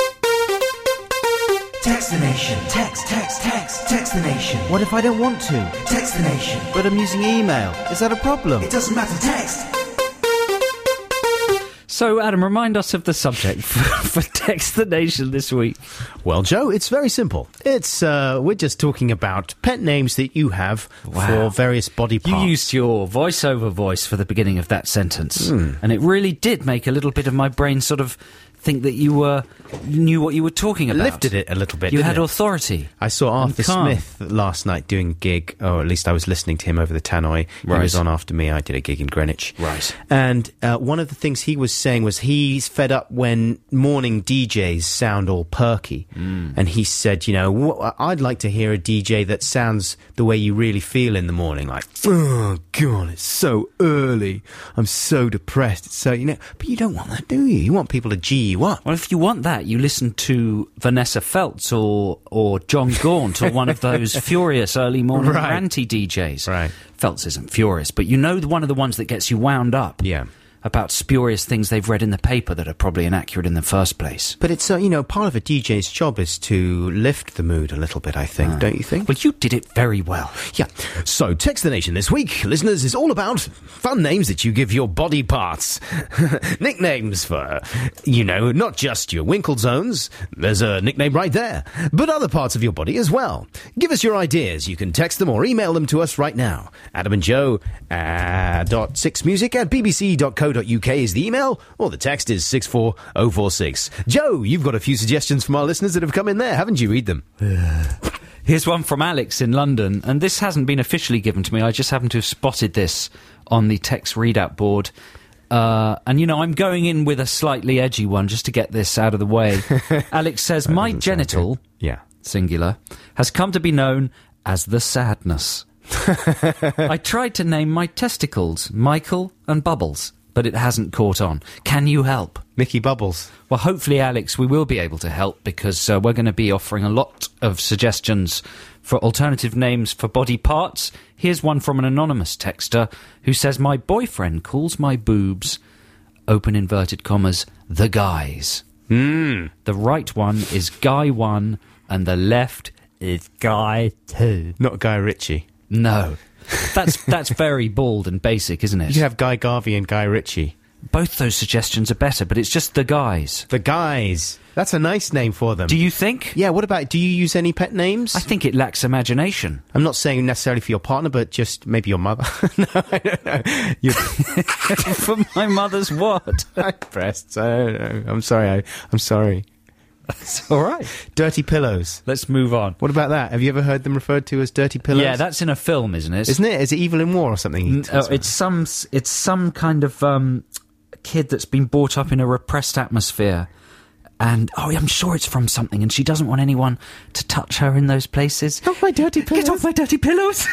Textination. Text, text, text. Textination. What if I don't want to? Textination. But I'm using email. Is that a problem? It doesn't matter. Text. So, Adam, remind us of the subject for, for Text the Nation this week. Well, Joe, it's very simple. It's uh, we're just talking about pet names that you have Wow. for various body You parts. used your voiceover voice for the beginning of that sentence, Hmm. and it really did make a little bit of my brain sort of think that you were knew what you were talking about. Lifted it a little bit. You didn't had it? authority. I saw Arthur calm. Smith last night doing a gig, or at least I was listening to him over the tannoy. He Right. was on after me. I did a gig in Greenwich. Right. And uh, one of the things he was saying was he's fed up when morning D Js sound all perky. Mm. And he said, you know, wh- I'd like to hear a D J that sounds the way you really feel in the morning. Like, oh, God, it's so early. I'm so depressed. It's so, you know, but you don't want that, do you? You want people to G you up. Well, if you want that, you listen to Vanessa Feltz or or John Gaunt or one of those furious early morning Right. ranty D Js. Right. Feltz isn't furious, but you know the- one of the ones that gets you wound up. Yeah. About spurious things they've read in the paper that are probably inaccurate in the first place. But it's, uh, you know, part of a D J's job is to lift the mood a little bit, I think, don't you think? Well, you did it very well. Yeah. So, Text the Nation this week, listeners, is all about fun names that you give your body parts. Nicknames for, you know, not just your winkle zones. There's a nickname right there. But other parts of your body as well. Give us your ideas. You can text them or email them to us right now. Adam and Joe uh, dot six music at b b c dot co dot u k is the email, or the text is six four oh four six. Joe, you've got a few suggestions from our listeners that have come in there, haven't you? Read them. Here's one from Alex in London, and this hasn't been officially given to me. I just happen to have spotted this on the text readout board. Uh, and, you know, I'm going in with a slightly edgy one just to get this out of the way. Alex says, my genital, Yeah. singular, has come to be known as the sadness. I tried to name my testicles Michael and Bubbles, but it hasn't caught on. Can you help? Mickey Bubbles. Well, hopefully, Alex, we will be able to help, because uh, we're going to be offering a lot of suggestions for alternative names for body parts. Here's one from an anonymous texter who says, my boyfriend calls my boobs, open inverted commas, the guys. Mm. The right one is Guy one, and the left is Guy two. Not Guy Ritchie. No. That's that's very bald and basic, isn't it? You have Guy Garvey and Guy Ritchie. Both those suggestions are better, but it's just the guys. The guys. That's a nice name for them. Do you think? Yeah, what about, do you use any pet names? I think it lacks imagination. I'm not saying necessarily for your partner, but just maybe your mother. No, I don't know. You For my mother's what? breasts. I don't know. I'm sorry. I, I'm sorry. It's all right. Dirty pillows. Let's move on. What about that? Have you ever heard them referred to as dirty pillows? Yeah, that's in a film, isn't it? Isn't it? Is it Evil in War or something? he N- talks uh, about? it's some s- it's some kind of um, kid that's been brought up in a repressed atmosphere, and oh, I'm sure it's from something, and she doesn't want anyone to touch her in those places. Off my dirty pillows. Get off my dirty pillows!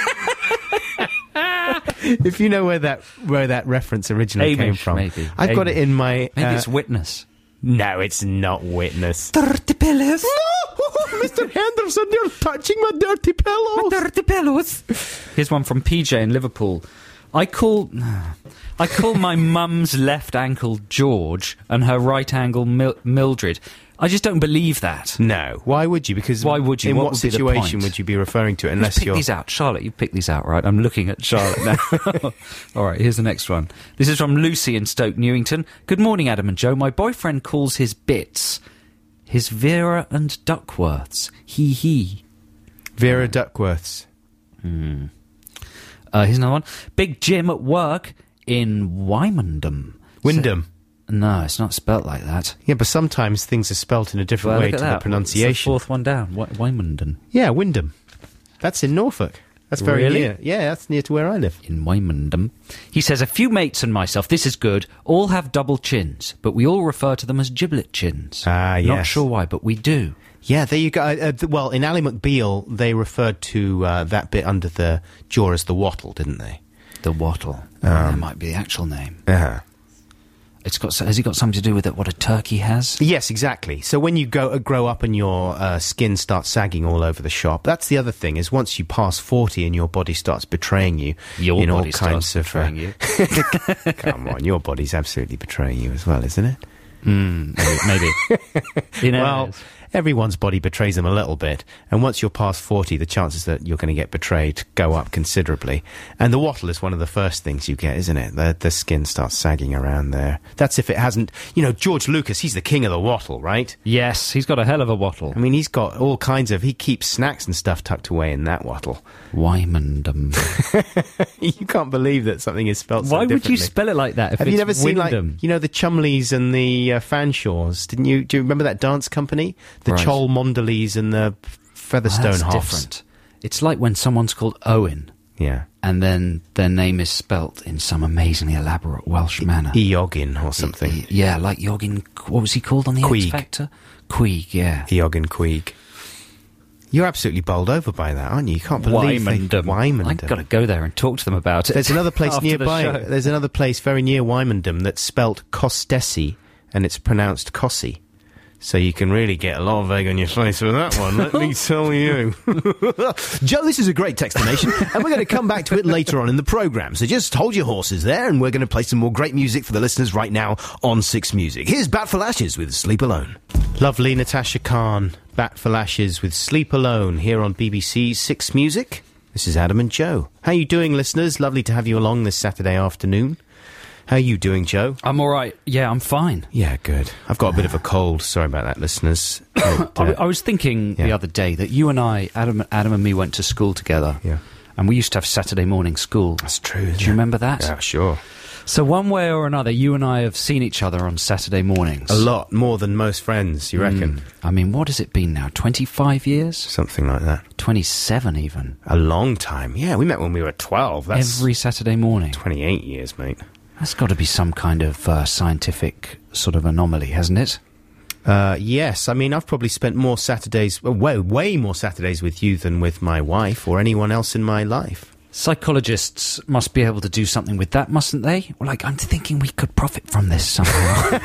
If you know where that where that reference originally came Amish, from, maybe. I've got it in my. Maybe uh, it's Witness. No, it's not Witness. Dirty pillows. No, Mister Henderson, you're touching my dirty pillows. Dirty pillows. Here's one from P J in Liverpool. I call I call my mum's left ankle George and her right ankle Mil- Mildred. I just don't believe that. No, why would you? Because Why would you? In What what, would be the situation point? would you be referring to it? Unless Pick you're these out. Charlotte, you pick these out, right? I'm looking at Charlotte now. All right, here's the next one. This is from Lucy in Stoke Newington. Good morning, Adam and Joe. My boyfriend calls his bits his Vera and Duckworths. He he. Vera Duckworths. Hmm. Uh, here's another one. Big Jim at work in Wymondham. Wyndham. So- no, it's not spelt like that. Yeah, but sometimes things are spelt in a different Well, way look to at the that. pronunciation. It's the fourth one down. Wy- Wymondham. Yeah, Wyndham. That's in Norfolk. That's very Really? near. Yeah, that's near to where I live. In Wymondham. He says, a few mates and myself, this is good, all have double chins, but we all refer to them as giblet chins. Ah, yes. Not sure why, but we do. Yeah, there you go. Uh, th- well, in Ally McBeal, they referred to uh, that bit under the jaw as the wattle, didn't they? The wattle. that might be the actual name. Uh-huh. It's got. Has it got something to do with it, what a turkey has? Yes, exactly. So when you go uh, grow up and your uh, skin starts sagging all over the shop, that's the other thing, is once you pass forty and your body starts betraying you Your in body all kinds starts of... betraying you. Come on, your body's absolutely betraying you as well, isn't it? Mm, maybe. maybe. In Well, areas. everyone's body betrays them a little bit, and once you're past forty, the chances that you're going to get betrayed go up considerably. And the wattle is one of the first things you get, isn't it? The, the skin starts sagging around there. That's if it hasn't... You know, George Lucas, he's the king of the wattle, right? Yes, he's got a hell of a wattle. I mean, he's got all kinds of... He keeps snacks and stuff tucked away in that wattle. Wymondham. You can't believe that something is spelt so Why would you differently. spell it like that? If Have it's you never seen, Wyndham? like, you know, the Chumleys and the uh, Fanshaws? Didn't you? Do you remember that dance company? The Right. Chol Mondeleys and the Featherstone That's Hoffs. different. It's like when someone's called Owen, Yeah. and then their name is spelt in some amazingly elaborate Welsh manner. Eogin or something. E- yeah, like Jorgen. What was he called on the Queeg. X Factor? Queeg. Yeah. Eogin Queeg. You're absolutely bowled over by that, aren't you? You can't believe they... Wymondham. Wymondham. I've got to go there and talk to them about it. There's another place after the nearby. show. There's another place very near Wymondham that's spelt Costessi, and it's pronounced Cossie. So you can really get a lot of egg on your face with that one, let me tell you. Joe, this is a great Textination, and we're going to come back to it later on in the programme. So just hold your horses there, and we're going to play some more great music for the listeners right now on Six Music. Here's Bat for Lashes with Sleep Alone. Lovely Natasha Khan, Bat for Lashes with Sleep Alone, here on B B C Six Music. This is Adam and Joe. How you doing, listeners? Lovely to have you along this Saturday afternoon. How are you doing, Joe? I'm all right. Yeah, I'm fine. Yeah, good. I've got a bit of a cold. Sorry about that, listeners. But, uh, I, I was thinking yeah. the other day that you and I, Adam, Adam and me, went to school together. Yeah. And we used to have Saturday morning school. That's true. Do you remember that? Yeah, sure. So one way or another, you and I have seen each other on Saturday mornings. A lot more than most friends, you reckon? Mm. I mean, what has it been now? twenty-five years? Something like that. twenty-seven even. A long time. Yeah, we met when we were twelve. That's Every Saturday morning. twenty-eight years, mate. That's got to be some kind of uh, scientific sort of anomaly, hasn't it? Uh, yes, I mean, I've probably spent more Saturdays, well, way, way more Saturdays with you than with my wife or anyone else in my life. Psychologists must be able to do something with that, mustn't they? Well, like, I'm thinking we could profit from this somehow.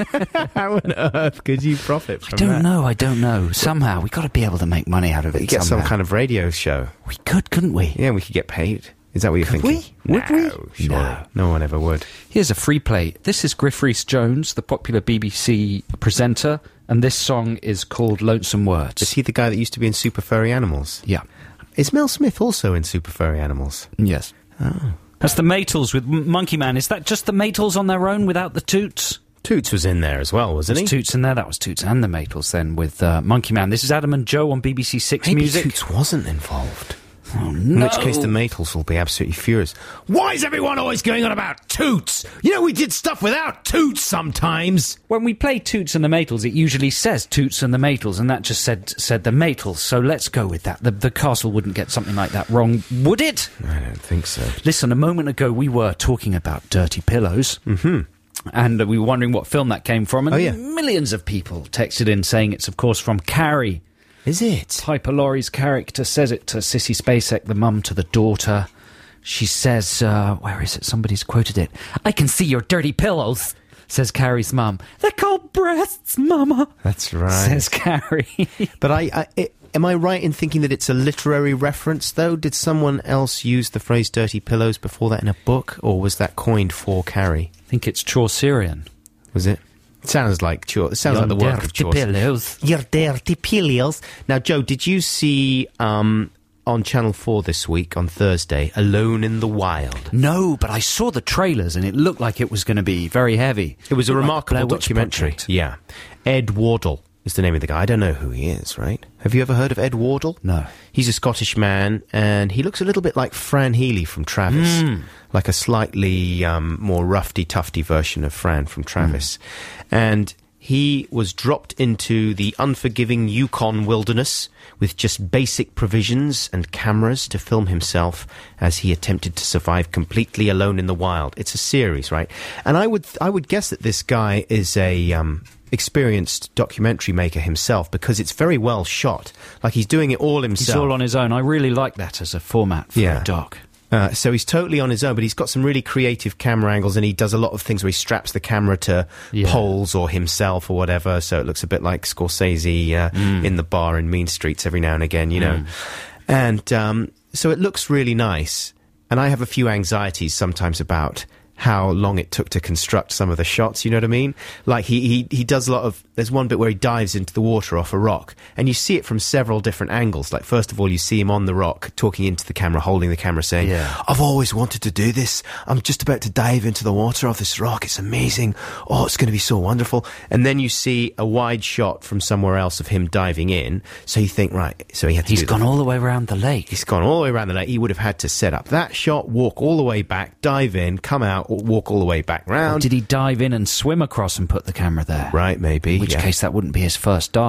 How on earth could you profit from I don't that? know, I don't know. Somehow, we've got to be able to make money out of it. We get somehow. some kind of radio show. We could, couldn't we? Yeah, we could get paid. Is that what you're Could thinking? we? Would no, we? Surely. No. No one ever would. Here's a free play. This is Griff Rhys-Jones, the popular B B C presenter, and this song is called Lonesome Words. Is he the guy that used to be in Super Furry Animals? Yeah. Is Mel Smith also in Super Furry Animals? Yes. Oh. That's the Maytals with M- Monkey Man. Is that just the Maytals on their own without the Toots? Toots was in there as well, wasn't There's he? Toots in there. That was Toots and the Maytals then with uh, Monkey Man. This is Adam and Joe on B B C Six Maybe Music. Toots wasn't involved. Oh, In no. which case the Maytals will be absolutely furious. Why is everyone always going on about Toots? You know, we did stuff without Toots sometimes. When we play Toots and the Maytals, it usually says Toots and the Maytals, and that just said said the Maytals, so let's go with that. The, the castle wouldn't get something like that wrong, would it? I don't think so. Listen, a moment ago we were talking about Dirty Pillows. Mm-hmm. And uh, we were wondering what film that came from, and Oh, yeah. millions of people texted in saying it's, of course, from Carrie. Is it? Piper Laurie's character says it to Sissy Spacek, the mum to the daughter. She says, uh, where is it? Somebody's quoted it. I can see your dirty pillows, says Carrie's mum. They're called breasts, mama, That's right. says Carrie. But I, I it, am I right in thinking that it's a literary reference, though? Did someone else use the phrase dirty pillows before that in a book, or was that coined for Carrie? I think it's Chaucerian. Was it? It sounds like Chau- it sounds Your like the work of dirty Chaucer. pillows. Your dirty pillows. Now, Joe, did you see um, on Channel four this week, on Thursday, Alone in the Wild? No, but I saw the trailers and it looked like it was going to be very heavy. It was a Like remarkable Blair Witch documentary. Project. Yeah. Ed Wardle is the name of the guy. I don't know who he is, right? Have you ever heard of Ed Wardle? No. He's a Scottish man, and he looks a little bit like Fran Healy from Travis. Mm. Like a slightly um, more roughy-tufty version of Fran from Travis. Mm. And he was dropped into the unforgiving Yukon wilderness with just basic provisions and cameras to film himself as he attempted to survive completely alone in the wild. It's a series, right? And I would I would guess that this guy is a um, experienced documentary maker himself, because it's very well shot. Like, he's doing it all himself. He's all on his own. I really like that as a format for Yeah. a doc. Uh, so he's totally on his own, but he's got some really creative camera angles, and he does a lot of things where he straps the camera to Yeah. poles or himself or whatever, so it looks a bit like Scorsese uh, Mm. in the bar in Mean Streets every now and again, you know. And um, so it looks really nice, and I have a few anxieties sometimes about how long it took to construct some of the shots, you know what I mean? Like, he, he, he does a lot of... There's one bit where he dives into the water off a rock, and you see it from several different angles. Like, first of all, you see him on the rock, talking into the camera, holding the camera, saying, Yeah. I've always wanted to do this. I'm just about to dive into the water off this rock. It's amazing. Oh, it's going to be so wonderful. And then you see a wide shot from somewhere else of him diving in, so you think, right, so he had to He's do gone the- all the way around the lake. He's gone all the way around the lake. He would have had to set up that shot, walk all the way back, dive in, come out, or walk all the way back Or round. did he dive in and swim across and put the camera there? Right, maybe. In which yeah. case that wouldn't be his first dive.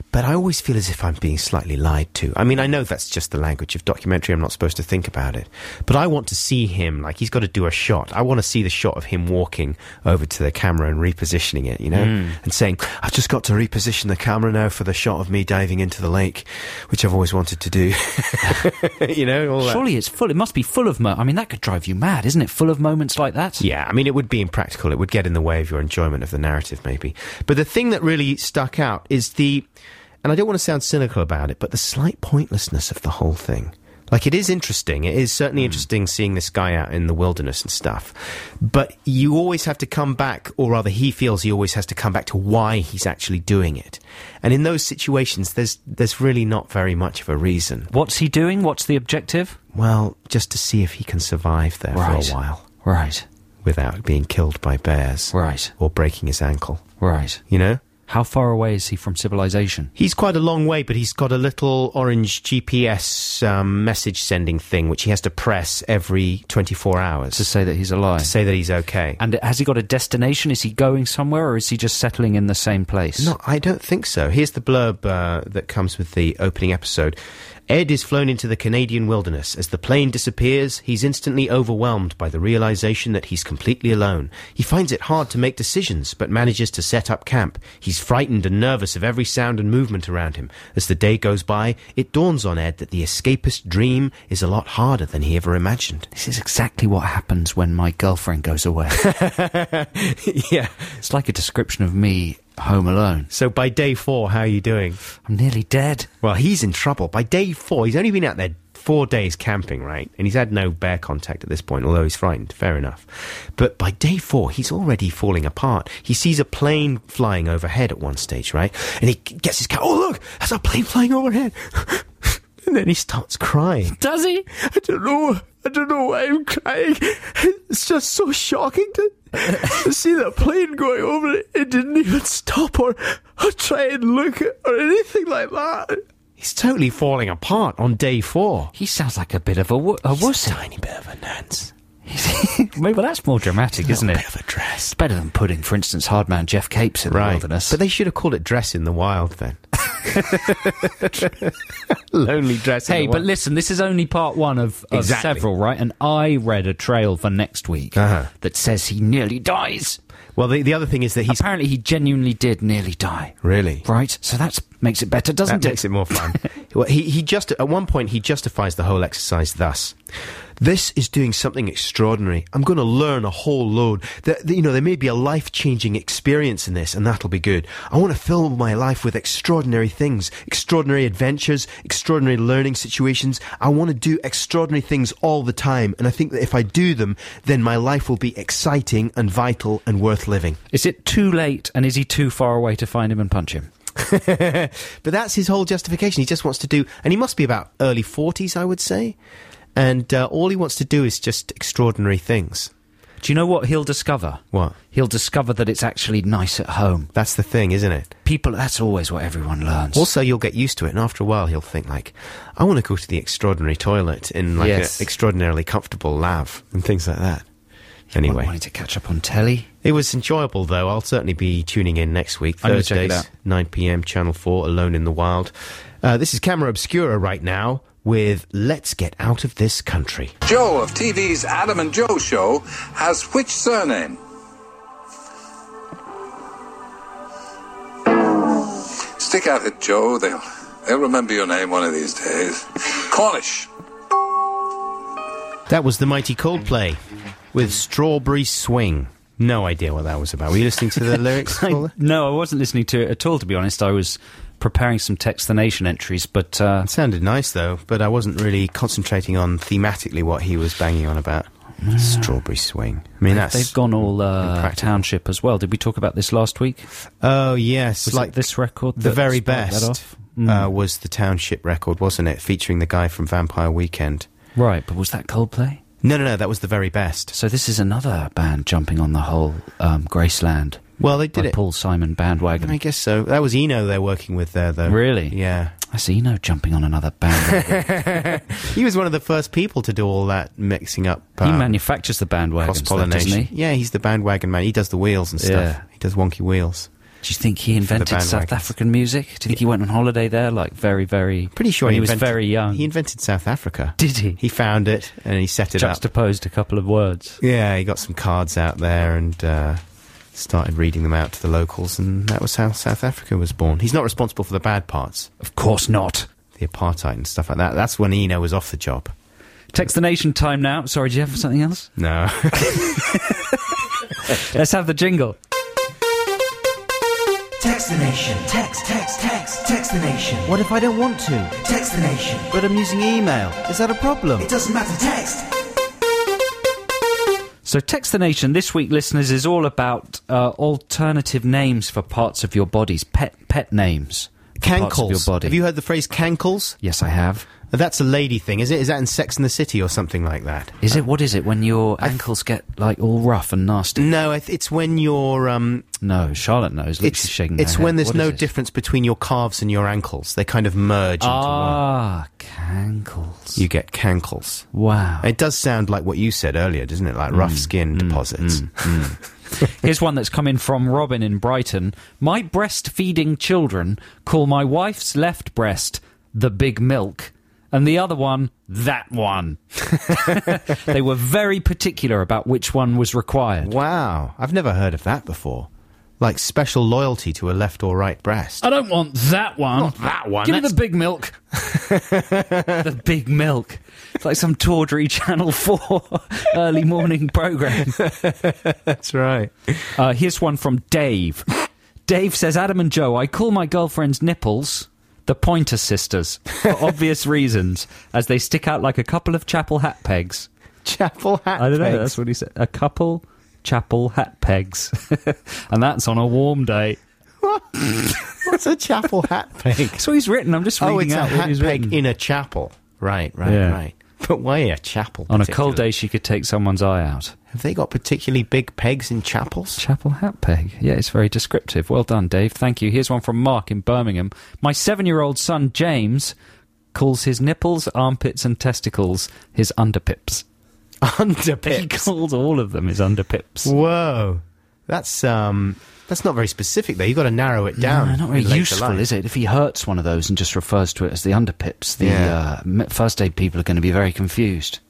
but I always feel as if I'm being slightly lied to. I mean, I know that's just the language of documentary. I'm not supposed to think about it. But I want to see him, like, he's got to do a shot. I want to see the shot of him walking over to the camera and repositioning it, you know, mm. and saying, I've just got to reposition the camera now for the shot of me diving into the lake, which I've always wanted to do. You know, all that. Surely it's full. It must be full of... Mo- I mean, that could drive you mad, isn't it? Full of moments like that? Yeah, I mean, it would be impractical. It would get in the way of your enjoyment of the narrative, maybe. But the thing that really stuck out is the... And I don't want to sound cynical about it, but the slight pointlessness of the whole thing. Like, it is interesting. It is certainly mm. interesting seeing this guy out in the wilderness and stuff. But you always have to come back, or rather he feels he always has to come back to why he's actually doing it. And in those situations, there's there's really not very much of a reason. What's he doing? What's the objective? Well, just to see if he can survive there right. for a while. Right. Without being killed by bears. Right. Or breaking his ankle. Right. You know? How far away is he from civilization? He's quite a long way, but he's got a little orange G P S um, message-sending thing, which he has to press every twenty-four hours. To say that he's alive? To say that he's okay. And has he got a destination? Is he going somewhere, or is he just settling in the same place? No, I don't think so. Here's the blurb uh, that comes with the opening episode. Ed is flown into the Canadian wilderness. As the plane disappears, he's instantly overwhelmed by the realization that he's completely alone. He finds it hard to make decisions, but manages to set up camp. He's frightened and nervous of every sound and movement around him. As the day goes by, it dawns on Ed that the escapist dream is a lot harder than he ever imagined. This is exactly what happens when my girlfriend goes away. Yeah. It's like a description of me home alone. So by day four, how are you doing? I'm nearly dead. Well, he's in trouble. By day four, he's only been out there four days camping, right? And he's had no bear contact at this point, although he's frightened. Fair enough. But by day four, he's already falling apart. He sees a plane flying overhead at one stage, right? And he gets his cat. Oh, look, there's a plane flying overhead. And then he starts crying. Does he? I don't know. I don't know why I'm crying. It's just so shocking to, to see that plane going over it. It didn't even stop or, or try and look at or anything like that. He's totally falling apart on day four. He sounds like a bit of a, wo- a He's wuss. a tiny bit of a nance. Maybe well, that's more dramatic, It's a isn't little it? bit of a dress. It's better than putting, for instance, Hardman Jeff Capes in Right. the wilderness. But they should have called it Dress in the Wild then. Lonely Dress in Hey, the but Wild. listen, this is only part one of, of Exactly. several, right? And I read a trail for next week Uh-huh. that says he nearly dies. Well, the, the other thing is that he's... Apparently he genuinely did nearly die. Really? Right? So that makes it better, doesn't That it? makes it more fun. Well, he, he just... At one point, he justifies the whole exercise thus. This is doing something extraordinary. I'm going to learn a whole load. That, you know, there may be a life-changing experience in this, and that'll be good. I want to fill my life with extraordinary things, extraordinary adventures, extraordinary learning situations. I want to do extraordinary things all the time, and I think that if I do them, then my life will be exciting and vital and worth living. Is it too late, and is he too far away to find him and punch him? But that's his whole justification. He just wants to do... And he must be about early forties, I would say. And uh, all he wants to do is just extraordinary things. Do you know what he'll discover? What? He'll discover that it's actually nice at home. That's the thing, isn't it? People, that's always what everyone learns. Also, you'll get used to it, and after a while he'll think, like, I want to go to the extraordinary toilet in, like, Yes. an extraordinarily comfortable lav, and things like that. Anyway. Wanting to catch up on telly. It was enjoyable, though. I'll certainly be tuning in next week. I'm gonna check it Thursdays, out. nine p.m, Channel four, Alone in the Wild. Uh, this is Camera Obscura right now with Let's Get Out of This Country. Joe of T V's Adam and Joe show has which surname? Stick at it, Joe. They'll, they'll remember your name one of these days. Cornish. That was the mighty Coldplay with Strawberry Swing. No idea what that was about. Were you listening to the lyrics? I, no, I wasn't listening to it at all, to be honest. I was preparing some Text the Nation entries, but... Uh, it sounded nice, though, but I wasn't really concentrating on thematically what he was banging on about. Uh, Strawberry Swing. I mean, that's... They've gone all uh, Township as well. Did we talk about this last week? Oh, yes. Was like it this record? The very sparked that best off? Mm. uh, was the Township record, wasn't it? Featuring the guy from Vampire Weekend. Right, but was that Coldplay? No, no, no, that was the very best. So this is another band jumping on the whole um, Graceland. Well, they did by it. Paul Simon bandwagon. I guess so. That was Eno they're working with there, though. Really? Yeah. I see Eno jumping on another bandwagon. He was one of the first people to do all that mixing up. Uh, he manufactures the bandwagons, though, cross-pollination. doesn't he? Yeah, he's the bandwagon man. He does the wheels and stuff. Yeah. He does wonky wheels. Do you think he invented South bandwagons. African music? Do you think he went on holiday there, like very, very... Pretty sure when he, he was invented, very young. He invented South Africa. Did he? He found it and he set it up. Juxtaposed a couple of words. Yeah, he got some cards out there and uh, started reading them out to the locals, and that was how South Africa was born. He's not responsible for the bad parts. Of course not. The apartheid and stuff like that. That's when Eno was off the job. Text the Nation time now. Sorry, do you have something else? No. Let's have the jingle. Text the Nation. Text, text, text, text the Nation. What if I don't want to? Text the Nation. But I'm using email. Is that a problem? It doesn't matter, text. So Text the Nation this week, listeners, is all about uh, alternative names for parts of your bodies, pet pet names for parts of your Cankles. body. Have you heard the phrase cankles? Yes, I have. That's a lady thing, is it? Is that in Sex and the City or something like that? Is it? What is it? When your ankles get like all rough and nasty? No, I th- it's when you're... Um, no, Charlotte knows. Look, it's she's shaking it's her when head. there's What no is it? difference between your calves and your ankles. They kind of merge into Ah, cankles. one. You get cankles. Wow. It does sound like what you said earlier, doesn't it? Like rough skin deposits. Here's one that's come in from Robin in Brighton. My breastfeeding children call my wife's left breast the big milk, and the other one, that one. They were very particular about which one was required. Wow. I've never heard of that before. Like special loyalty to a left or right breast. I don't want that one. Not that one. Give me That's- the big milk. The big milk. It's like some tawdry Channel four early morning programme. That's right. Uh, here's one from Dave. Dave says, Adam and Joe, I call my girlfriend's nipples the Pointer Sisters, for obvious reasons, as they stick out like a couple of chapel hat pegs. Chapel hat I don't know, pegs. that's what he said. A couple chapel hat pegs. And that's on a warm day. What? What's a chapel hat peg? So he's written, I'm just reading Oh, it's a out what hat he's peg written. in a chapel. Right, right, Yeah. right. But why a chapel? On a cold particularly? day, she could take someone's eye out. Have they got particularly big pegs in chapels? Chapel hat peg. Yeah, it's very descriptive. Well done, Dave. Thank you. Here's one from Mark in Birmingham. My seven-year-old son, James, calls his nipples, armpits and testicles his underpips. He Underpips. calls all of them his underpips. Whoa. That's, um... That's not very specific, though. You've got to narrow it down. No, not very in later useful, life. is it? If he hurts one of those and just refers to it as the underpips, the Yeah. uh, m- first aid people are going to be very confused.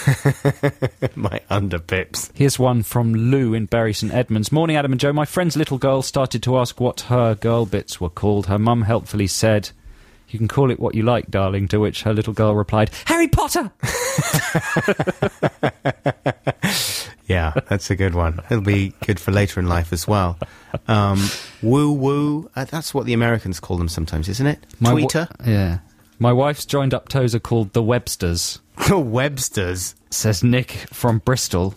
My underpips. Here's one from Lou in Bury St Edmunds. Morning, Adam and Joe. My friend's little girl started to ask what her girl bits were called. Her mum helpfully said, you can call it what you like, darling, to which her little girl replied, Harry Potter! Yeah, that's a good one. It'll be good for later in life as well. Um, woo-woo. Uh, that's what the Americans call them sometimes, isn't it? My wa- Tweeter? yeah. My wife's joined-up toes are called the Websters, The Websters. says Nick from Bristol.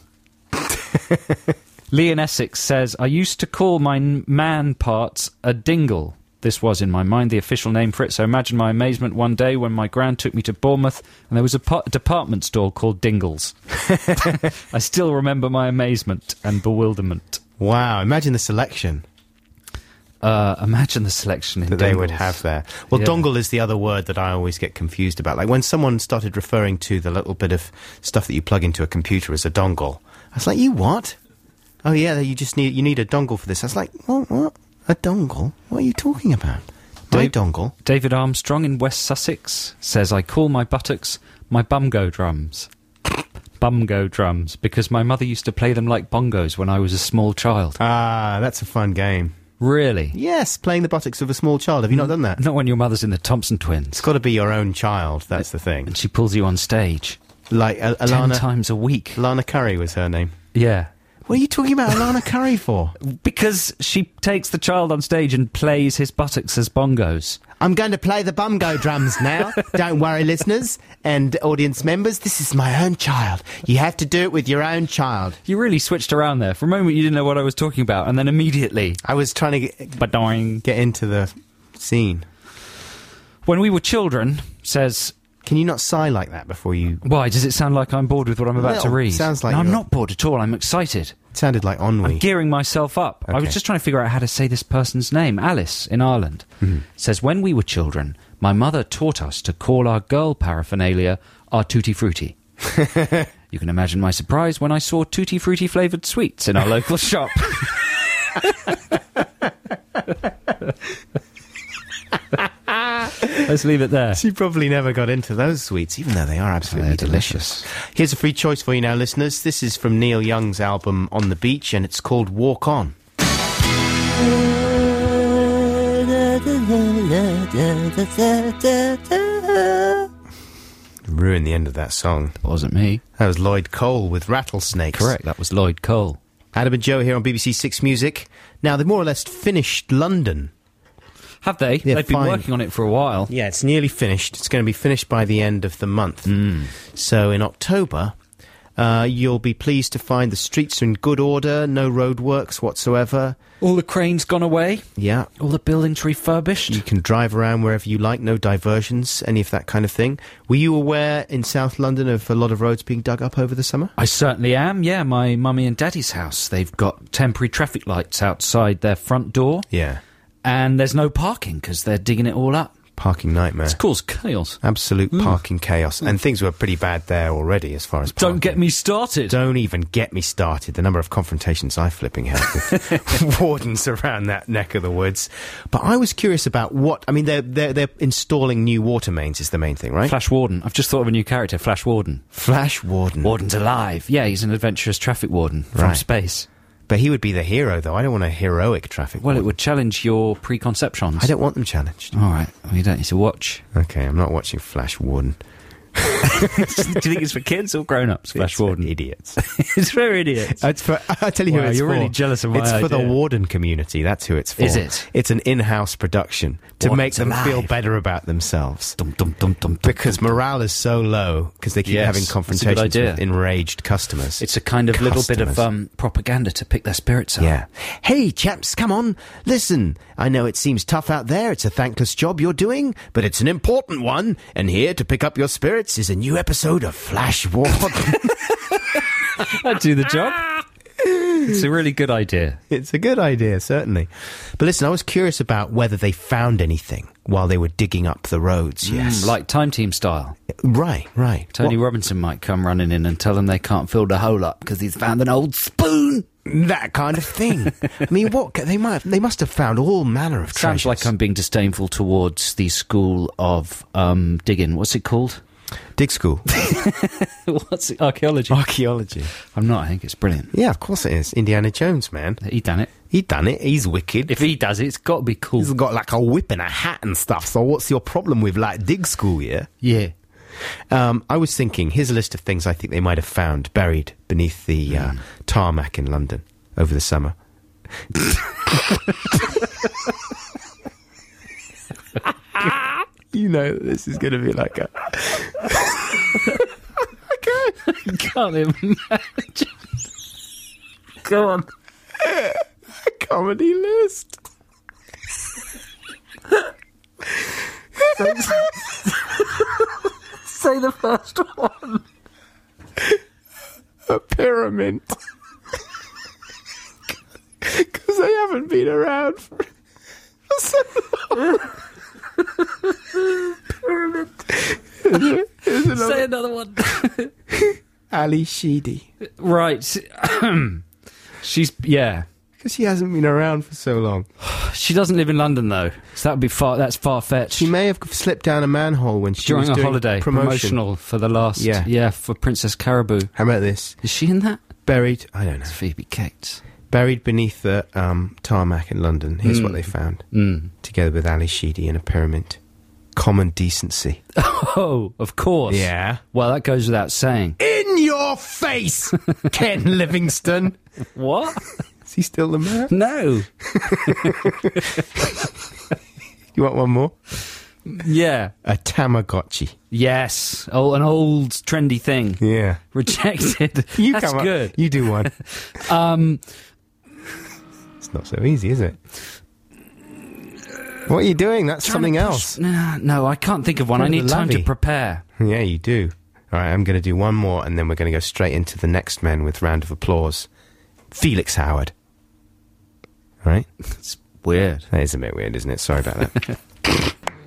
Lee in Essex says, I used to call my n- man parts a dingle. This was, in my mind, the official name for it, so imagine my amazement one day when my gran took me to Bournemouth and there was a pa- department store called Dingles. I still remember my amazement and bewilderment. Wow, imagine the selection Uh, imagine the selection in that they would Dingles. have there. Well, Yeah. dongle is the other word that I always get confused about. Like when someone started referring to the little bit of stuff that you plug into a computer as a dongle, I was like, you what? Oh yeah, you just need you need a dongle for this. I was like, what? What? A dongle? What are you talking about? My Dave- dongle? David Armstrong in West Sussex says, I call my buttocks my bumgo drums. Bumgo drums, because my mother used to play them like bongos when I was a small child. Ah, that's a fun game. Really? Yes, playing the buttocks of a small child. Have you not done that? Not when your mother's in the Thompson Twins. It's got to be your own child, that's the thing. And she pulls you on stage. Like uh, Ten Alana, times a week. Alana Curry was her name. Yeah. What are you talking about Alana Curry for? Because she takes the child on stage and plays his buttocks as bongos. I'm going to play the bumgo drums now. Don't worry, listeners and audience members. This is my own child. You have to do it with your own child. You really switched around there. For a moment you didn't know what I was talking about, and then immediately... I was trying to get, Ba-doing. get into the scene. When we were children, says... Can you not sigh like that before you... Why, does it sound like I'm bored with what I'm about Well, to read? sounds like no, I'm you're- not bored at all. I'm excited. It sounded like ennui. I'm gearing myself up. I was Okay. just trying to figure out how to say this person's name. Alice, in Ireland, says, when we were children, my mother taught us to call our girl paraphernalia our tutti frutti. You can imagine my surprise when I saw tutti frutti flavoured sweets in our local shop. Let's leave it there. She probably never got into those sweets, even though they are absolutely They're delicious. delicious. Here's a free choice for you now, listeners. This is from Neil Young's album On the Beach, and it's called Walk On. Ruined the end of that song. It wasn't me. That was Lloyd Cole with Rattlesnakes. Correct, that was Lloyd Cole. Adam and Joe here on B B C Six Music. Now, they've more or less finished London. Have they? Yeah, They've been fine. working on it for a while. Yeah, it's nearly finished. It's going to be finished by the end of the month. Mm. So in October, uh, you'll be pleased to find the streets are in good order, no roadworks whatsoever. All the cranes gone away. Yeah. All the buildings refurbished. You can drive around wherever you like, no diversions, any of that kind of thing. Were you aware in South London of a lot of roads being dug up over the summer? I certainly am, yeah. My mummy and daddy's house, they've got temporary traffic lights outside their front door. Yeah. And there's no parking because they're digging it all up. Parking nightmare. It's caused chaos. Absolute Mm. parking chaos. And things were pretty bad there already as far as parking. Don't get me started. Don't even get me started. The number of confrontations I flipping had with wardens around that neck of the woods. But I was curious about what... I mean, they're, they're, they're installing new water mains is the main thing, right? Flash Warden. I've just thought of a new character, Flash Warden. Flash Warden. Warden's alive. Yeah, he's an adventurous traffic warden from Right. space. But he would be the hero, though. I don't want a heroic traffic Well, warden. it would challenge your preconceptions. I don't want them challenged. All right. Well, you don't need to watch. Okay, I'm not watching Flash Warden. Do you think it's for kids or grown-ups, Flash It's Warden? For idiots. It's for idiots. It's for, I'll tell you Wow, who it's you're for. really jealous of my It's for the idea. warden community. That's who it's for. Is it? It's an in-house production to Warden's make them alive. feel better about themselves. Dum, dum, dum, dum, dum, Because dum, dum. morale is so low because they keep Yes, having that's a good confrontations idea. with enraged customers. It's a kind of little bit of Customers. um, propaganda to pick their spirits up. Yeah. Hey, chaps, come on. Listen, I know it seems tough out there. It's a thankless job you're doing, but it's an important one. And here to pick up your spirits is a new episode of Flash Warden. That'd do the job. It's a really good idea. It's a good idea, certainly. But listen, I was curious about whether they found anything while they were digging up the roads, yes. Mm, like Time Team style. Right, right. Tony What- Robinson might come running in and tell them they can't fill the hole up because he's found an old spoon. That kind of thing. I mean, what they might they must have found all manner of Sounds treasures. like I'm being disdainful towards the school of um, digging. What's it called? Dig School. What's it? Archaeology. Archaeology. I'm not. I think it's brilliant. Yeah, of course it is. Indiana Jones, man. He done it. He done it. He's wicked. If he does it, it's got to be cool. He's got like a whip and a hat and stuff. So what's your problem with like Dig School, yeah? Yeah. Um, I was thinking, here's a list of things I think they might have found buried beneath the uh, tarmac in London over the summer. You know this is going to be like a... I can't imagine. Go on. a comedy list. Say the first one. A pyramid. Because they haven't been around for, for so long. Pyramid. Here's another- Say another one. Ali Sheedy. Right. She's, yeah. Because she hasn't been around for so long. She doesn't live in London, though. So that would be far, that's far-fetched. She may have slipped down a manhole when she During was a doing holiday. promotion. Promotional for the last, Yeah. yeah, for Princess Caribou. How about this? Is she in that? Buried, I don't know. It's Phoebe Cates. Buried beneath the um, tarmac in London. Here's Mm. what they found. Mm. Together with Ali Sheedy in a pyramid. Common decency. Oh, of course. Yeah. Well, that goes without saying. In your face, Ken Livingstone. What? Is he still the man? No. You want one more? Yeah. A Tamagotchi. Yes. Oh, an old trendy thing. Yeah. Rejected. You That's come up- good. You do one. Um, It's not so easy, is it? What are you doing? That's trying something to push- else. No, no, I can't think of one. Go I to need the time to lavvy. prepare. Yeah, you do. All right, I'm going to do one more, and then we're going to go straight into the next men with round of applause. Felix Howard. All right? It's weird. That is a bit weird, isn't it? Sorry about that.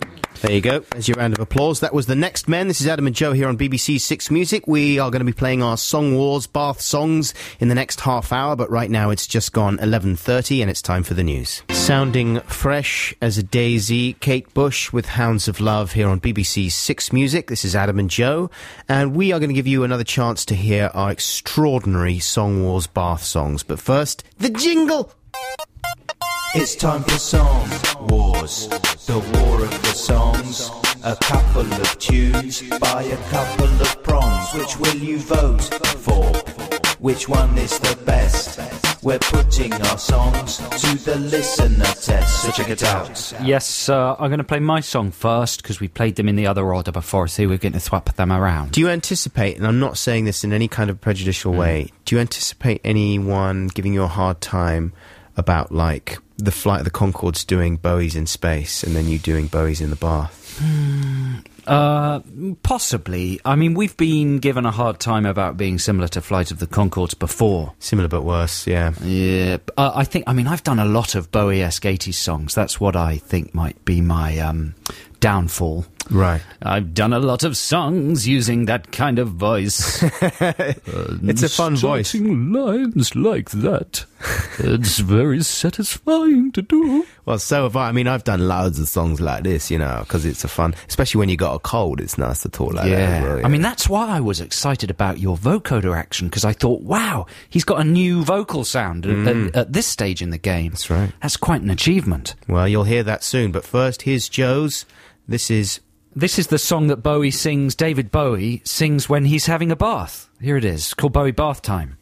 There you go. There's your round of applause. That was The Next Men. This is Adam and Joe here on B B C Six Music. We are going to be playing our Song Wars Bath songs in the next half hour, but right now it's just gone eleven thirty and it's time for the news. Sounding fresh as a daisy, Kate Bush with Hounds of Love here on B B C Six Music. This is Adam and Joe, and we are going to give you another chance to hear our extraordinary Song Wars Bath songs. But first, the jingle! It's time for Song Wars, the war of the songs. A couple of tunes by a couple of prongs. Which will you vote for? Which one is the best? We're putting our songs to the listener test, so check it out. Yes, uh, I'm going to play my song first, because we played them in the other order before, so we're going to swap them around. Do you anticipate, and I'm not saying this in any kind of prejudicial mm. way, do you anticipate anyone giving you a hard time about, like, the Flight of the Conchords doing Bowie's in space and then you doing Bowie's in the bath? Hmm. Uh, possibly. I mean, we've been given a hard time about being similar to Flight of the Conchords before. Similar but worse, yeah. Yeah. Uh, I think, I mean, I've done a lot of Bowie-esque eighties songs. That's what I think might be my um, downfall. Right. I've done a lot of songs using that kind of voice. It's a fun voice. Starting lines like that. It's very satisfying to do. Well, so have I. I mean, I've done loads of songs like this, you know, because it's a fun... Especially when you got a cold, it's nice to talk like yeah. that as well. Yeah. I mean, that's why I was excited about your vocoder action, because I thought, wow, he's got a new vocal sound mm. at, at this stage in the game. That's right. That's quite an achievement. Well, you'll hear that soon. But first, here's Joe's. This is... This is the song that Bowie sings, David Bowie sings when he's having a bath. Here it is, it's called Bowie Bath Time.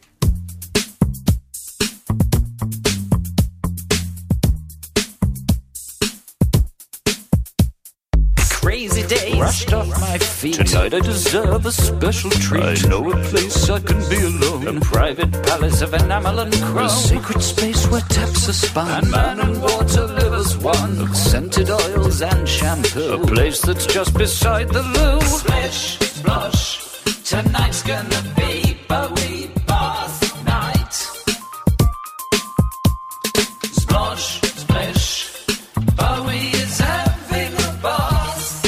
Crazy days, rushed off my feet. Tonight I deserve a special treat. I know a place I can be alone. A private palace of enamel and chrome. A sacred space where taps are spun. And man and water live as one. Scented oils and shampoo. A place that's just beside the loo. Splish, splosh, tonight's gonna be Bowie Bath Night. Splosh, splish, Bowie is having a bath.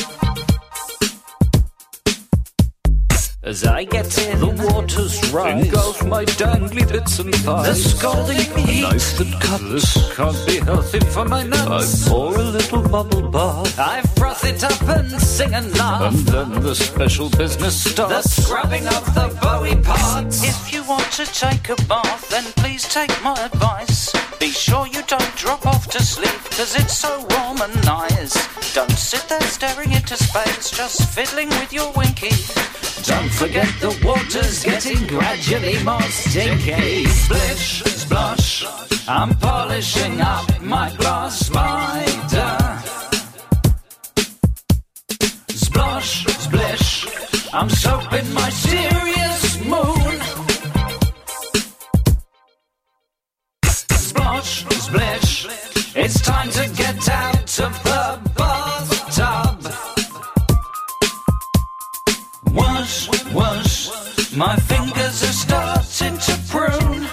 As I get in, the waters rise, engulf my dangly bits and thighs. The scalding heat, a knife that cuts. This can't be healthy for my nuts. I pour a little bubble bath. I froth it up and sing and laugh. And then the special business starts. The scrubbing of the Bowie parts. If you want to take a bath, then please take my advice. Be sure you don't drop off to sleep, cause it's so warm and nice. Don't sit there staring into space, just fiddling with your winky. Don't forget the water's getting gradually more stinky. Splish, splosh, I'm polishing up my glass spider. Splosh, splish, I'm soaping my serious moon. Splosh, splish, it's time to get out of the bathtub. Wash, wash, my fingers are starting to prune.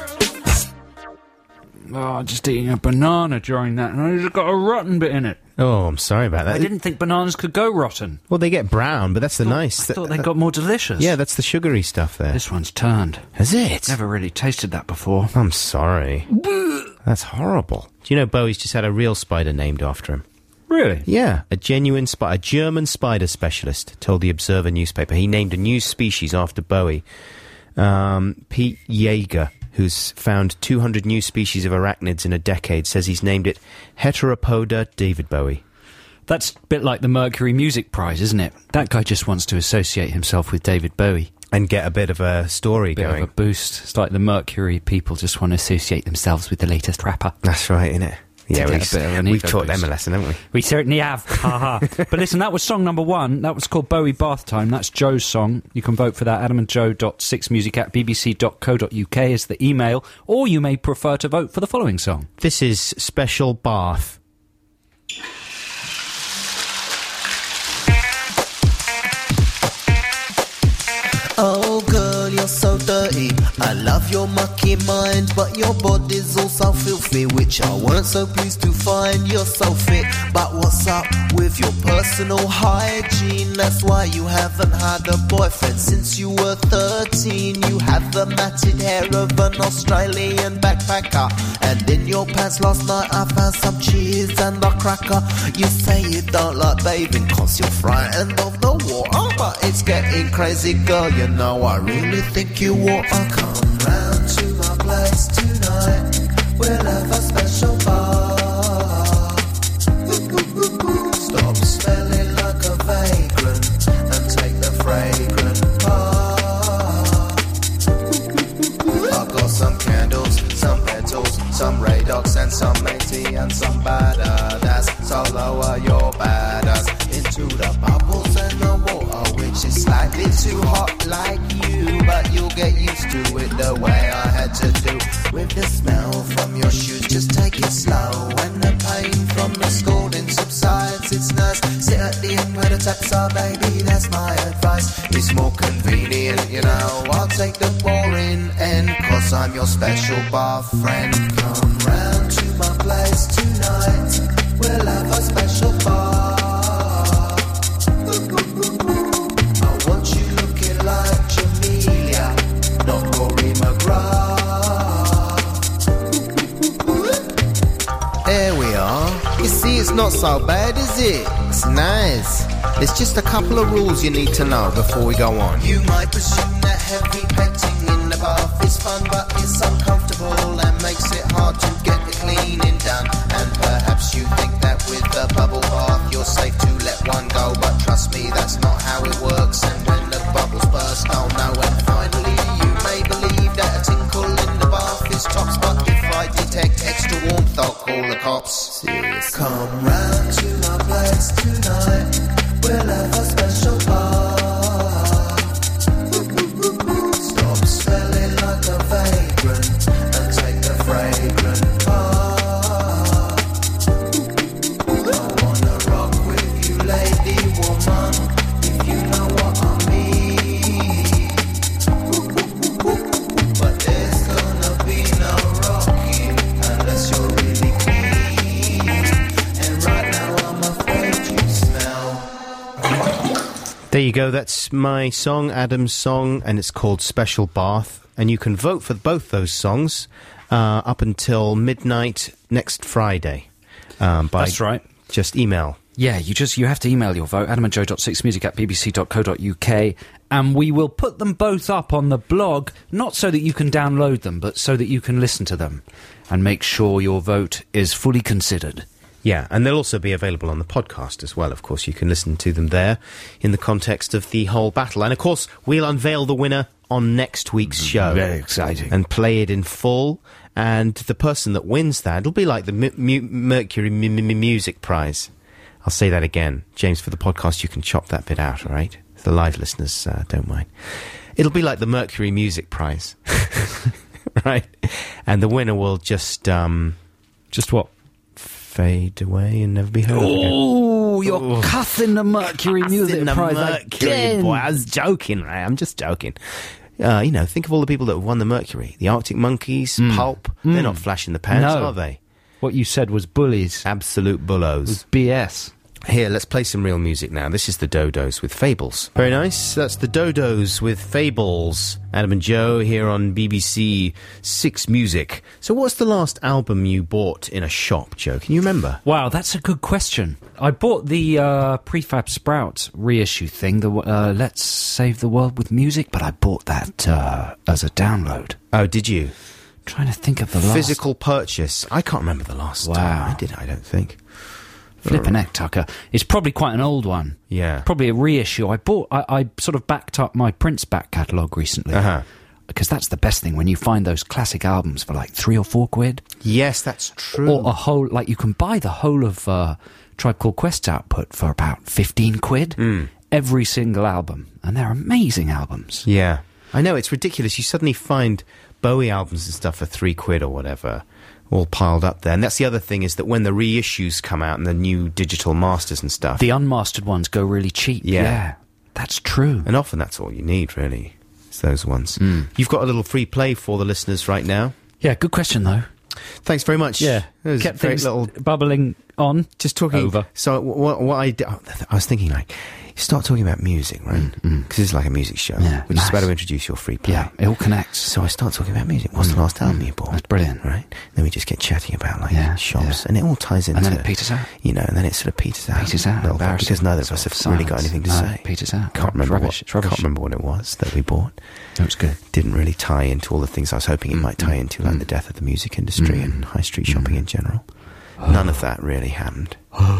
Oh, just eating a banana during that, and I just got a rotten bit in it. Oh, I'm sorry about that. I didn't think bananas could go rotten. Well, they get brown, but that's the I thought, nice... I thought they got more delicious. Yeah, that's the sugary stuff there. This one's turned. Has it? Never really tasted that before. I'm sorry. That's horrible. Do you know Bowie's just had a real spider named after him? Really? Yeah, a genuine spider, a German spider specialist told the Observer newspaper he named a new species after Bowie. Um, Pete Jaeger, who's found two hundred new species of arachnids in a decade, says he's named it Heteropoda David Bowie. That's a bit like the Mercury Music Prize, isn't it? That guy just wants to associate himself with David Bowie. And get a bit of a story bit going. Of a boost. It's like the Mercury people just want to associate themselves with the latest rapper. That's right, innit? Yeah, we've, we've taught boost. them a lesson, haven't we? We certainly have. Ha ha. But listen, that was song number one. That was called Bowie Bath Time. That's Joe's song. You can vote for that. adam and joe dot six music at b b c dot co dot u k is the email. Or you may prefer to vote for the following song. This is Special Bath. Oh girl, you're so dirty. I love your mucky mind, but your body's also filthy, which I weren't so pleased to find. You're so fit, but what's up with your personal hygiene? That's why you haven't had a boyfriend since you were thirteen. You have the matted hair of an Australian backpacker, and in your pants last night I found some cheese and a cracker. You say you don't like bathing cause you're frightened of the water, but it's getting crazy, girl, you know I really think you ought to come round to my place tonight. We'll have a special bath. Stop smelling like a vagrant and take the fragrant bath. I've got some candles, some petals, some radox and some matey and some badass. So lower your badass into the bubbles and the water, which is slightly too hot like you, but you'll get used to it the way I had to do. With the smell from your shoes, just take it slow. When the pain from the scalding subsides, it's nice. Sit at the end where the taps are, baby, that's my advice. It's more convenient, you know. I'll take the boring end, cause I'm your special bath friend. Come round to my place tonight. We'll have a special bath. I want you looking like Jamelia, not Rory McGrath. There we are. You see, it's not so bad, is it? It's nice. There's just a couple of rules you need to know before we go on. You might presume that heavy petting in the bath is fun, but it's uncomfortable and makes it hard to get the cleaning done. And perhaps you think that with the bubble bath you're safe to let one go, but trust me, that's not how it works. And when the bubbles burst, oh no. And finally you may believe that a tinkle in the bath is tops, but if I detect extra warmth I'll call the cops. Seriously. Come round to my place tonight. We'll have a special bath. Stop smelling like a vagrant and take the fragrant bath. I wanna rock with you, lady woman, if you know what I mean. But there's gonna be no rocking unless you're really clean. And right now I'm afraid you smell. There you go, that's my song, Adam's song, and it's called Special Bath. And you can vote for both those songs uh, up until midnight next Friday. Um, by That's right. Just email. Yeah, you just you have to email your vote, adam and joe dot six music at b b c dot co dot u k, and we will put them both up on the blog, not so that you can download them, but so that you can listen to them and make sure your vote is fully considered. Yeah, and they'll also be available on the podcast as well. Of course, you can listen to them there in the context of the whole battle. And of course, we'll unveil the winner on next week's show. Very exciting. And play it in full. And the person that wins that, it'll be like the mu- mu- Mercury mu- mu- Music Prize. I'll say that again. James, for the podcast, you can chop that bit out, all right? The live listeners uh, don't mind. It'll be like the Mercury Music Prize. Right? And the winner will just... Um, just what? Fade away and never be heard again. Oh, you're Ooh. cussing the Mercury Music the Prize Mercury, again. Boy, I was joking, right? I'm just joking. Uh, you know, think of all the people that have won the Mercury. The Arctic Monkeys, mm. Pulp. Mm. They're not flashing the pants, no. are they? What you said was bullies. Absolute bullos. It was B S. Here, let's play some real music now. This is the Dodos with Fables. Very nice. That's the Dodos with Fables. Adam and Joe here on B B C Six Music. So what's the last album you bought in a shop, Joe? Can you remember? Wow, that's a good question. I bought the uh, Prefab Sprout reissue thing, the uh, Let's Save the World with Music, but I bought that uh, as a download. Oh, did you? I'm trying to think of the last... Physical purchase. I can't remember the last wow. time I did, I don't think. Flippin' heck, Tucker. It's probably quite an old one. Yeah. Probably a reissue. I bought, I, I sort of backed up my Prince back catalogue recently. Uh-huh. Because that's the best thing, when you find those classic albums for like three or four quid. Yes, that's true. Or a whole, like you can buy the whole of uh, Tribe Called Quest's output for about fifteen quid. Mm. Every single album. And they're amazing albums. Yeah. I know, it's ridiculous. You suddenly find Bowie albums and stuff for three quid or whatever, all piled up there. And that's the other thing, is that when the reissues come out and the new digital masters and stuff... The unmastered ones go really cheap. Yeah. yeah. That's true. And often that's all you need, really. It's those ones. Mm. You've got a little free play for the listeners right now. Yeah, good question, though. Thanks very much. Yeah, It was kept a great things little... bubbling on. Just talking... Over. So what, what I... d- oh, I was thinking, like, you start talking about music, right? Because Mm, mm. this is like a music show. Yeah, We're nice. just about to introduce your free play. Yeah, it all connects. So I start talking about music. What's the last album you bought? That's brilliant. Right? Then we just get chatting about, like, Yeah, shops. yeah. And it all ties into... And then it peters out. You know, and then it sort of peters out. Peters out, a little bit, embarrassing. because neither of us have Sort of really got silence. anything to No, say. it peters out. Can't It's remember rubbish, what, it's rubbish. Can't remember what it was that we bought. That was good. Didn't really tie into all the things I was hoping it Mm, might tie mm, into, like mm. the death of the music industry Mm. and high street shopping in general. None of that really happened.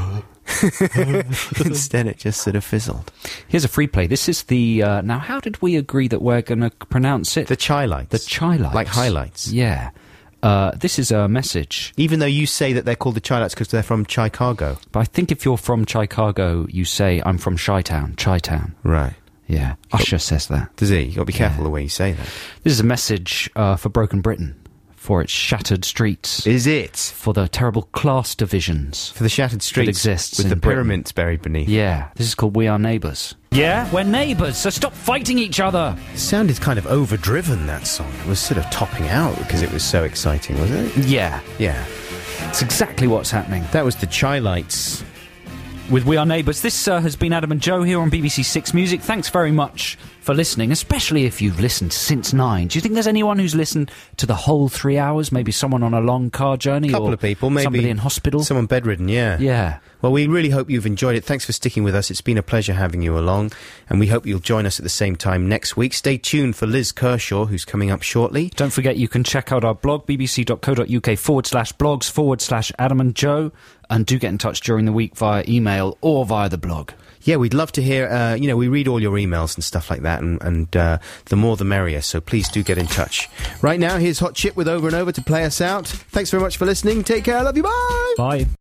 Instead, it just sort of fizzled. Here's a free play. This is the... Uh, now, how did we agree that we're going to pronounce it? The Chi-Lights. The Chi-Lights. Like highlights. Yeah. Uh, this is a message. Even though you say that they're called the Chi-Lights because they're from Chicago. But I think if you're from Chicago, you say, I'm from Chi-Town. Chi-Town. Right. Yeah. Usher says that. Does he? You've got to be careful Yeah. the way you say that. This is a message uh, for Broken Britain. For its shattered streets. Is it? For the terrible class divisions. For the shattered streets exists with in the Britain. pyramids buried beneath. Yeah. This is called We Are Neighbours. Yeah, we're neighbours, so stop fighting each other. It sounded kind of overdriven, that song. It was sort of topping out because it was so exciting, was it? Yeah. Yeah. It's exactly what's happening. That was the Chi-Lights. With We Are Neighbours, this uh, has been Adam and Joe here on B B C Six Music. Thanks very much for listening, especially if you've listened since nine. Do you think there's anyone who's listened to the whole three hours? Maybe someone on a long car journey? A couple or of people, maybe. somebody in hospital? Someone bedridden, yeah. Yeah. Well, we really hope you've enjoyed it. Thanks for sticking with us. It's been a pleasure having you along, and we hope you'll join us at the same time next week. Stay tuned for Liz Kershaw, who's coming up shortly. Don't forget you can check out our blog, bbc.co.uk forward slash blogs forward slash Adam and Joe, and do get in touch during the week via email or via the blog. Yeah, we'd love to hear, uh, you know, we read all your emails and stuff like that, and, and uh, the more the merrier, so please do get in touch. Right now, here's Hot Chip with Over and Over to play us out. Thanks very much for listening. Take care. Love you. Bye. Bye.